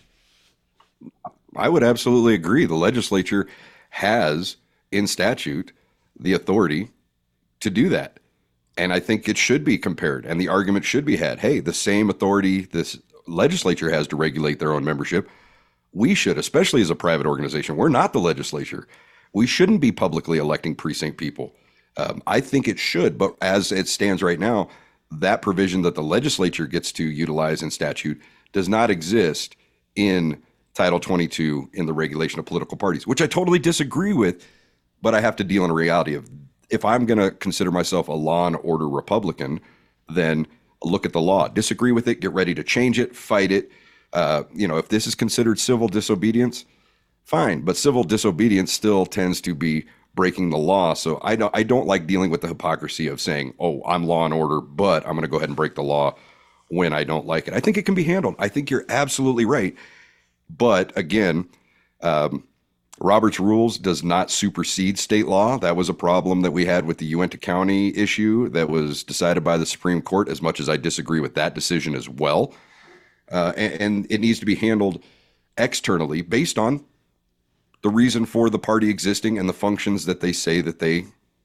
[SPEAKER 2] it.
[SPEAKER 3] I would absolutely agree. The legislature has, in statute, the authority to do that. And I think it should be compared, and the argument should be had. Hey, the same authority this legislature has to regulate their own membership, we should, especially as a private organization. We're not the legislature. We shouldn't be publicly electing precinct people. Um, I think it should, but as it stands right now, that provision that the legislature gets to utilize in statute does not exist in Title twenty-two in the regulation of political parties, which I totally disagree with, but I have to deal in a reality of, if I'm going to consider myself a law and order Republican, then look at the law, disagree with it, get ready to change it, fight it. Uh, you know, if this is considered civil disobedience, fine, but civil disobedience still tends to be breaking the law. So I don't, I don't like dealing with the hypocrisy of saying, oh, I'm law and order, but I'm going to go ahead and break the law when I don't like it. I think it can be handled. I think you're absolutely right. But again, um, Robert's Rules does not supersede state law. That was a problem that we had with the Uintah County issue that was decided by the Supreme Court, as much as I disagree with that decision as well. Uh, and, and it needs to be handled externally based on the reason for the party existing and the functions that they say that they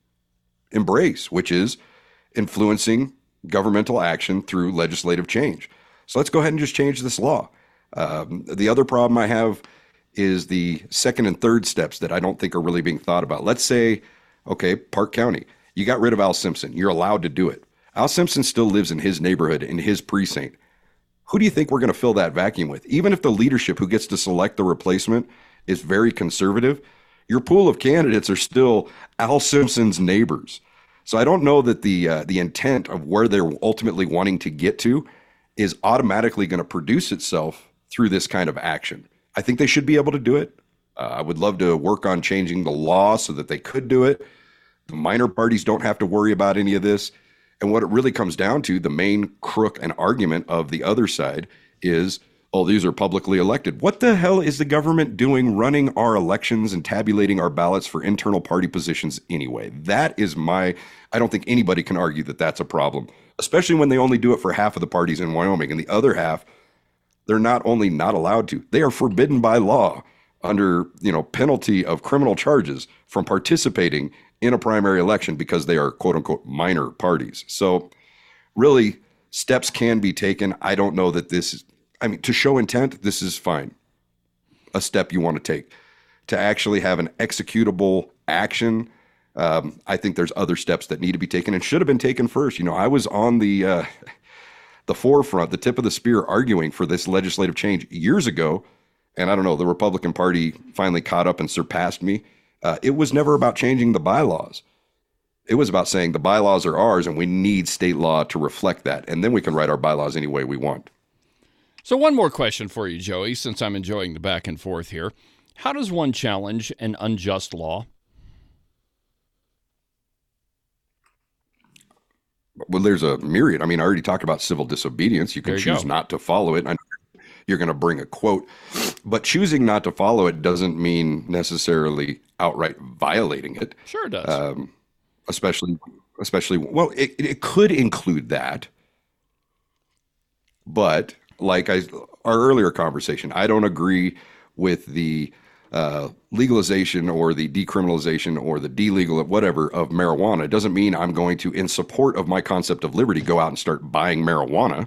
[SPEAKER 3] embrace, which is influencing governmental action through legislative change. So let's go ahead and just change this law. Um, the other problem I have is the second and third steps that I don't think are really being thought about. Let's say, okay, Park County, you got rid of Al Simpson. You're allowed to do it. Al Simpson still lives in his neighborhood, in his precinct. Who do you think we're going to fill that vacuum with? Even if the leadership who gets to select the replacement is very conservative, your pool of candidates are still Al Simpson's neighbors. So I don't know that the uh, the intent of where they're ultimately wanting to get to is automatically going to produce itself through this kind of action. I think they should be able to do it. Uh, I would love to work on changing the law so that they could do it. The minor parties don't have to worry about any of this. And what it really comes down to, the main crook and argument of the other side is, oh, these are publicly elected. What the hell is the government doing running our elections and tabulating our ballots for internal party positions anyway? That is my, I don't think anybody can argue that that's a problem, especially when they only do it for half of the parties in Wyoming. And the other half, they're not only not allowed to, they are forbidden by law under, you know, penalty of criminal charges from participating in a primary election because they are quote unquote minor parties. So really steps can be taken. I don't know that this is, I mean, to show intent, this is fine. A step you want to take. To actually have an executable action, um, I think there's other steps that need to be taken and should have been taken first. You know, I was on the uh, the forefront, the tip of the spear, arguing for this legislative change years ago. And I don't know, the Republican Party finally caught up and surpassed me. Uh, it was never about changing the bylaws. It was about saying the bylaws are ours and we need state law to reflect that. And then we can write our bylaws any way we want.
[SPEAKER 2] So one more question for you, Joey, since I'm enjoying the back and forth here. How does one challenge an unjust law?
[SPEAKER 3] Well, there's a myriad. I mean, I already talked about civil disobedience. You can
[SPEAKER 2] you
[SPEAKER 3] choose
[SPEAKER 2] go.
[SPEAKER 3] not to follow it. I know you're going to bring a quote, but choosing not to follow it doesn't mean necessarily outright violating it.
[SPEAKER 2] Sure it does.
[SPEAKER 3] Um, especially, especially, well, it, it could include that. But like I, our earlier conversation, I don't agree with the uh, legalization or the decriminalization or the delegal, whatever, of marijuana. It doesn't mean I'm going to, in support of my concept of liberty, go out and start buying marijuana.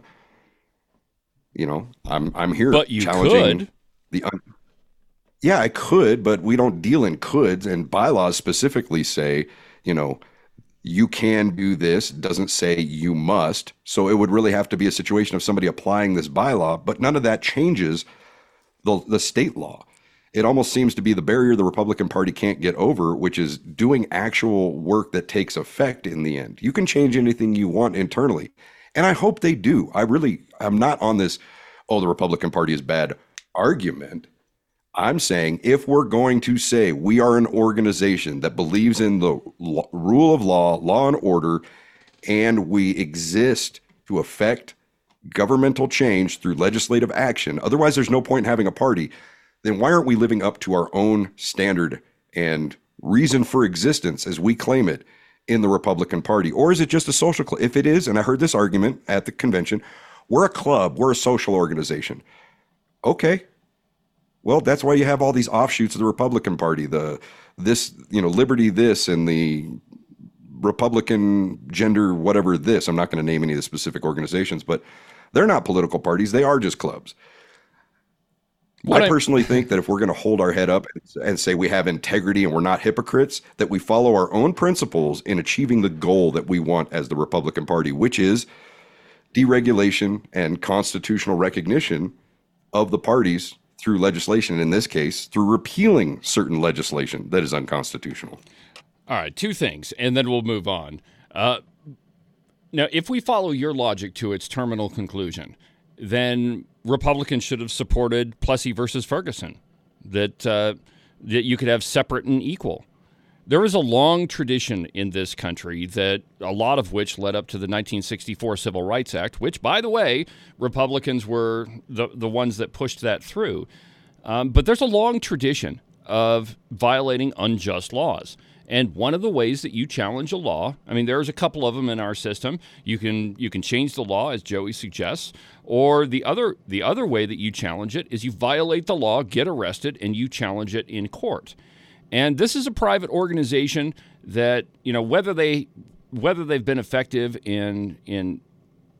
[SPEAKER 3] You know, I'm I'm here
[SPEAKER 2] but you
[SPEAKER 3] challenging
[SPEAKER 2] could.
[SPEAKER 3] the. Un- yeah, I could, but we don't deal in coulds, and bylaws specifically say, you know, you can do this. Doesn't say you must. So it would really have to be a situation of somebody applying this bylaw, but none of that changes the the state law. It almost seems to be the barrier the Republican Party can't get over, which is doing actual work that takes effect in the end. You can change anything you want internally. And I hope they do. I really, I'm not on this, oh, the Republican Party is bad argument. I'm saying if we're going to say we are an organization that believes in the lo- rule of law, law and order, and we exist to affect governmental change through legislative action, otherwise there's no point in having a party, then why aren't we living up to our own standard and reason for existence as we claim it in the Republican Party? Or is it just a social club? If it is, and I heard this argument at the convention, we're a club, we're a social organization. Okay. Well, that's why you have all these offshoots of the Republican Party, the this, you know, Liberty this and the Republican gender, whatever this. I'm not going to name any of the specific organizations, but they're not political parties. They are just clubs. What I personally think that if we're going to hold our head up and say we have integrity and we're not hypocrites, that we follow our own principles in achieving the goal that we want as the Republican Party, which is deregulation and constitutional recognition of the parties through legislation, in this case, through repealing certain legislation that is unconstitutional.
[SPEAKER 2] All right, two things, and then we'll move on. Uh, now, if we follow your logic to its terminal conclusion, then Republicans should have supported Plessy versus Ferguson, that uh, that you could have separate and equal. There is a long tradition in this country, that a lot of which led up to the nineteen sixty-four Civil Rights Act, which, by the way, Republicans were the, the ones that pushed that through. Um, but there's a long tradition of violating unjust laws. And one of the ways that you challenge a law, I mean, there's a couple of them in our system. You can you can change the law, as Joey suggests, or the other the other way that you challenge it is you violate the law, get arrested, and you challenge it in court. And this is a private organization that, you know, whether they whether they've been effective in in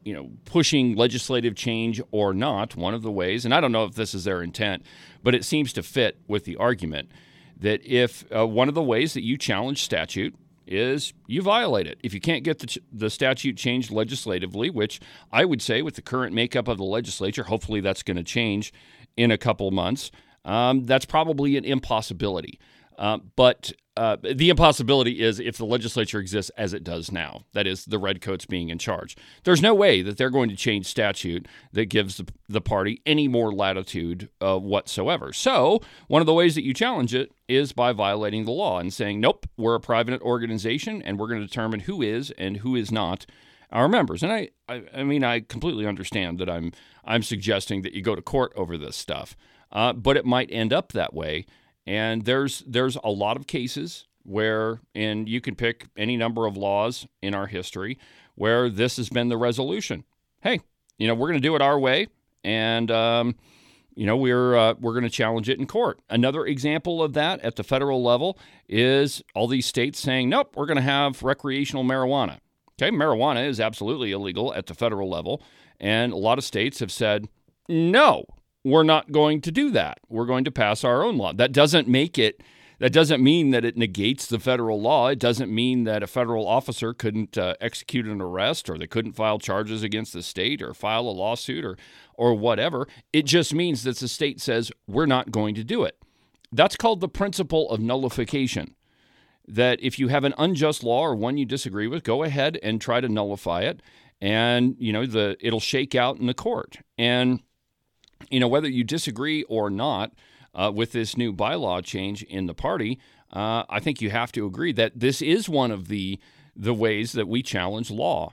[SPEAKER 2] you know, pushing legislative change or not, one of the ways, and I don't know if this is their intent, but it seems to fit with the argument that if uh, one of the ways that you challenge statute is you violate it. If you can't get the, ch- the statute changed legislatively, which I would say with the current makeup of the legislature, hopefully that's going to change in a couple months, um, that's probably an impossibility. Uh, but uh, the impossibility is if the legislature exists as it does now, that is, the redcoats being in charge. There's no way that they're going to change statute that gives the, the party any more latitude uh, whatsoever. So one of the ways that you challenge it is by violating the law and saying, nope, we're a private organization and we're going to determine who is and who is not our members. And I, I, I mean, I completely understand that I'm I'm suggesting that you go to court over this stuff, uh, but it might end up that way. And there's there's a lot of cases where, and you can pick any number of laws in our history where this has been the resolution. Hey, you know, we're going to do it our way, and um, you know, we're uh, we're going to challenge it in court. Another example of that at the federal level is all these states saying, nope, we're going to have recreational marijuana. Okay, marijuana is absolutely illegal at the federal level, and a lot of states have said, no, we're not going to do that. We're going to pass our own law. That doesn't make it, that doesn't mean that it negates the federal law. It doesn't mean that a federal officer couldn't uh, execute an arrest, or they couldn't file charges against the state or file a lawsuit or or whatever. It just means that the state says, we're not going to do it. That's called the principle of nullification. That if you have an unjust law or one you disagree with, go ahead and try to nullify it, and you know the it'll shake out in the court. And you know, whether you disagree or not uh, with this new bylaw change in the party, uh, I think you have to agree that this is one of the the ways that we challenge law.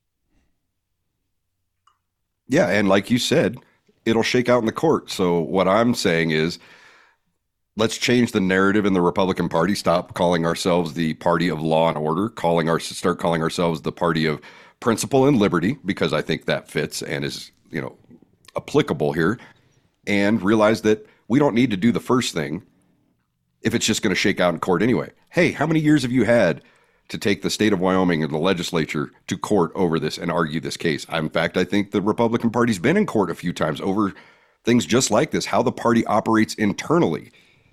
[SPEAKER 3] Yeah, and like you said, it'll shake out in the court. So what I'm saying is, let's change the narrative in the Republican Party. Stop calling ourselves the party of law and order. Calling our start calling ourselves the party of principle and liberty, because I think that fits and is, you know, applicable here, and realize that we don't need to do the first thing if it's just going to shake out in court anyway. Hey, how many years have you had to take the state of Wyoming and the legislature to court over this and argue this case? In fact, I think the Republican Party's been in court a few times over things just like this, how the party operates internally.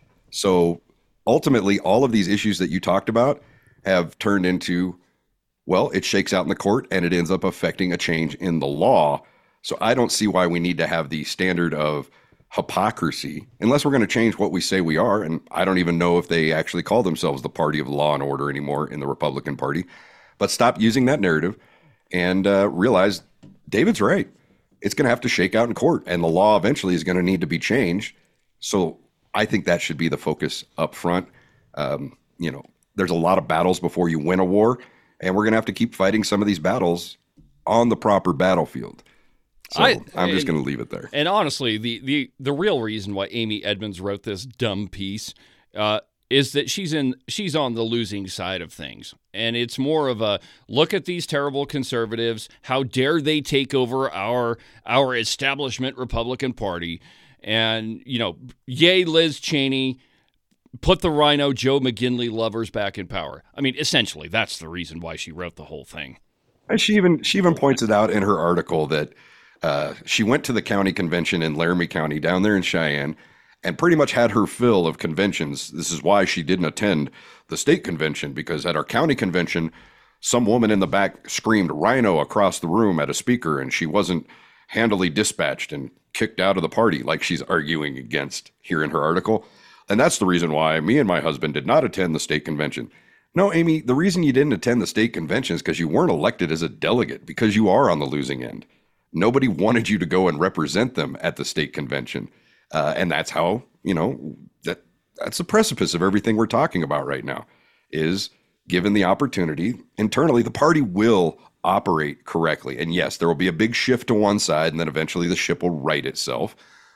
[SPEAKER 3] So ultimately, all of these issues that you talked about have turned into, well, it shakes out in the court and it ends up affecting a change in the law. So I don't see why we need to have the standard of hypocrisy unless we're going to change what we say we are. And I don't even know if they actually call themselves the party of law and order anymore in the Republican Party. But stop using that narrative and uh, realize David's right. It's going to have to shake out in court, and the law eventually is going to need to be changed. So I think that should be the focus up front. Um, you know, there's a lot of battles before you win a war, and we're going to have to keep fighting some of these battles on the proper battlefield. So I, I'm just going to leave it there.
[SPEAKER 2] And honestly, the, the, the real reason why Amy Edmonds wrote this dumb piece uh, is that she's in she's on the losing side of things. And it's more of a look at these terrible conservatives. How dare they take over our our establishment Republican Party? And, you know, yay, Liz Cheney, put the Rhino Joe McGinley lovers back in power. I mean, essentially, that's the reason why she wrote the whole thing.
[SPEAKER 3] And she even she even points it out in her article that Uh, she went to the county convention in Laramie County down there in Cheyenne and pretty much had her fill of conventions. This is why she didn't attend the state convention, because at our county convention, some woman in the back screamed "Rhino" across the room at a speaker, and she wasn't handily dispatched and kicked out of the party like she's arguing against here in her article. And that's the reason why me and my husband did not attend the state convention. No, Amy, the reason you didn't attend the state convention is because you weren't elected as a delegate, because you are on the losing end. Nobody wanted you to go and represent them at the state convention. Uh, and that's how, you know, that that's the precipice of everything we're talking about right now, is given the opportunity internally, the party will operate correctly. And yes, there will be a big shift to one side, and then eventually the ship will right itself.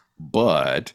[SPEAKER 3] But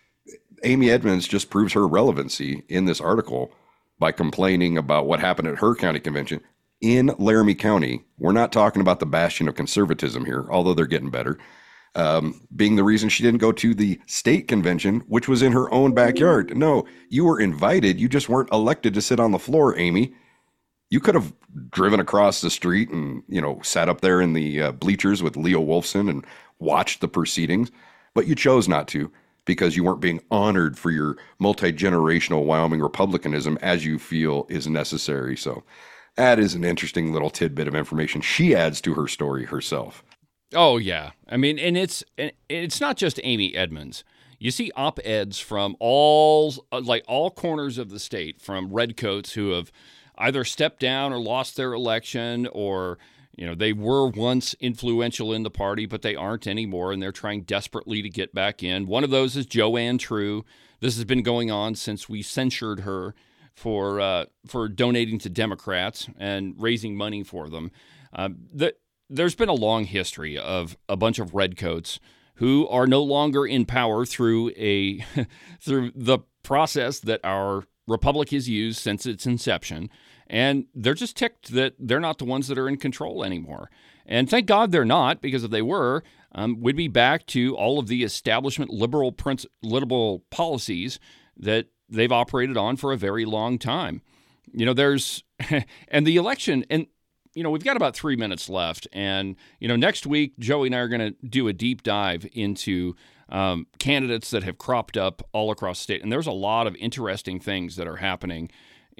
[SPEAKER 3] Amy Edmonds just proves her relevancy in this article by complaining about what happened at her county convention in Laramie County. We're not talking about the bastion of conservatism here, although they're getting better, um, being the reason she didn't go to the state convention, which was in her own backyard. No, you were invited. You just weren't elected to sit on the floor, Amy. You could have driven across the street and, you know, sat up there in the uh, bleachers with Leo Wolfson and watched the proceedings, but you chose not to because you weren't being honored for your multi-generational Wyoming Republicanism as you feel is necessary. So that is an interesting little tidbit of information she adds to her story herself.
[SPEAKER 2] Oh, yeah. I mean, and it's it's not just Amy Edmonds. You see op-eds from all, like all corners of the state, from redcoats who have either stepped down or lost their election, or, you know, they were once influential in the party, but they aren't anymore, and they're trying desperately to get back in. One of those is Joanne True. This has been going on since we censured her for uh, for donating to Democrats and raising money for them. Uh, the, there's been a long history of a bunch of redcoats who are no longer in power through a through the process that our republic has used since its inception, and they're just ticked that they're not the ones that are in control anymore. And thank God they're not, because if they were, um, we'd be back to all of the establishment liberal princ- liberal policies that they've operated on for a very long time. You know, there's and the election, and you know, we've got about three minutes left, and you know, next week Joey and I are going to do a deep dive into Um, candidates that have cropped up all across the state. And there's a lot of interesting things that are happening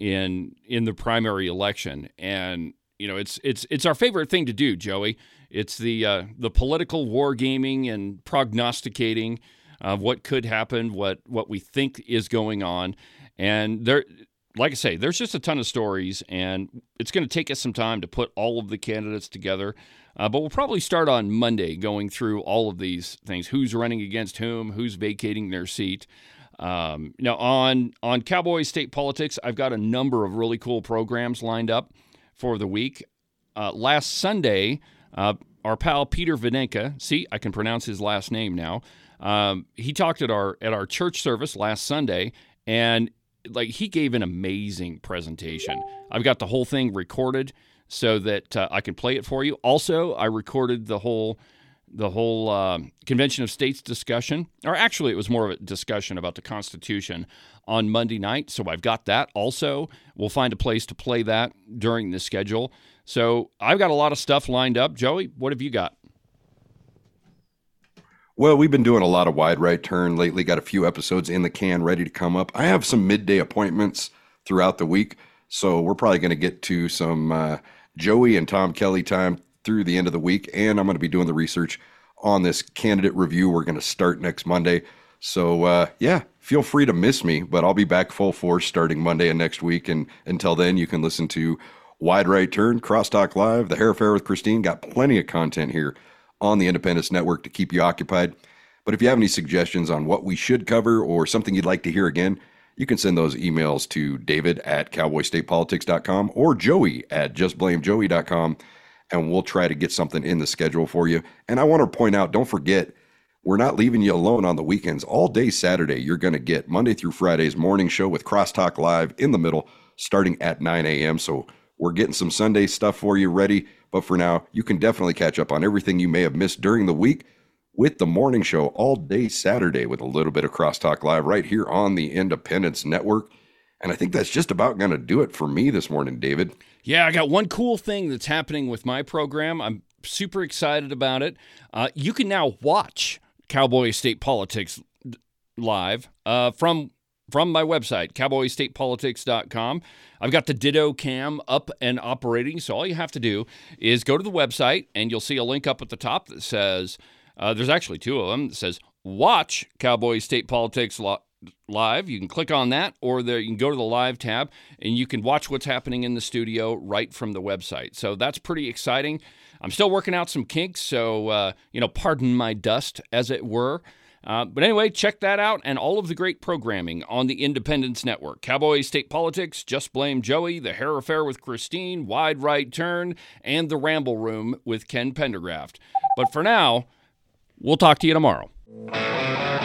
[SPEAKER 2] in in the primary election. And, you know, it's it's it's our favorite thing to do, Joey. It's the uh, the political wargaming and prognosticating of what could happen, what what we think is going on. And there, like I say, there's just a ton of stories, and it's going to take us some time to put all of the candidates together. Uh, but we'll probably start on Monday going through all of these things, who's running against whom, who's vacating their seat. Um, now, on, on Cowboy State Politics, I've got a number of really cool programs lined up for the week. Uh, last Sunday, uh, our pal Peter Videnka, see, I can pronounce his last name now, um, he talked at our at our church service last Sunday, and like he gave an amazing presentation. I've got the whole thing recorded so that uh, I can play it for you. Also, I recorded the whole the whole uh, Convention of States discussion, or actually it was more of a discussion about the Constitution on Monday night, so I've got that also. We'll find a place to play that during the schedule. So I've got a lot of stuff lined up. Joey, what have you got?
[SPEAKER 3] Well, we've been doing a lot of Wide Right Turn lately, got a few episodes in the can ready to come up. I have some midday appointments throughout the week, so we're probably going to get to some uh, Joey and Tom Kelly time through the end of the week, and I'm going to be doing the research on this candidate review we're going to start next Monday. So, uh, yeah, feel free to miss me, but I'll be back full force starting Monday and next week, and until then, you can listen to Wide Right Turn, Crosstalk Live, The Hair Affair with Christine. Got plenty of content here on the Independence Network to keep you occupied. But if you have any suggestions on what we should cover or something you'd like to hear again, you can send those emails to David at cowboy state politics dot com or Joey at just blame joey dot com, and we'll try to get something in the schedule for you. And I want to point out, don't forget, we're not leaving you alone on the weekends. All day Saturday, you're going to get Monday through Friday's morning show with Crosstalk Live in the middle, starting at nine a.m. So we're getting some Sunday stuff for you ready. But for now, you can definitely catch up on everything you may have missed during the week with the morning show all day Saturday with a little bit of Crosstalk Live right here on the Independence Network. And I think that's just about going to do it for me this morning, David.
[SPEAKER 2] Yeah, I got one cool thing that's happening with my program. I'm super excited about it. Uh, you can now watch Cowboy State Politics live uh, from from my website, cowboy state politics dot com. I've got the Ditto Cam up and operating, so all you have to do is go to the website, and you'll see a link up at the top that says, uh, there's actually two of them, that says, Watch Cowboy State Politics Lo- Live. You can click on that, or there you can go to the Live tab, and you can watch what's happening in the studio right from the website. So that's pretty exciting. I'm still working out some kinks, so, uh, you know, pardon my dust, as it were. Uh, but anyway, check that out and all of the great programming on the Independence Network. Cowboy State Politics, Just Blame Joey, The Hair Affair with Christine, Wide Right Turn, and The Ramble Room with Ken Pendergraft. But for now, we'll talk to you tomorrow.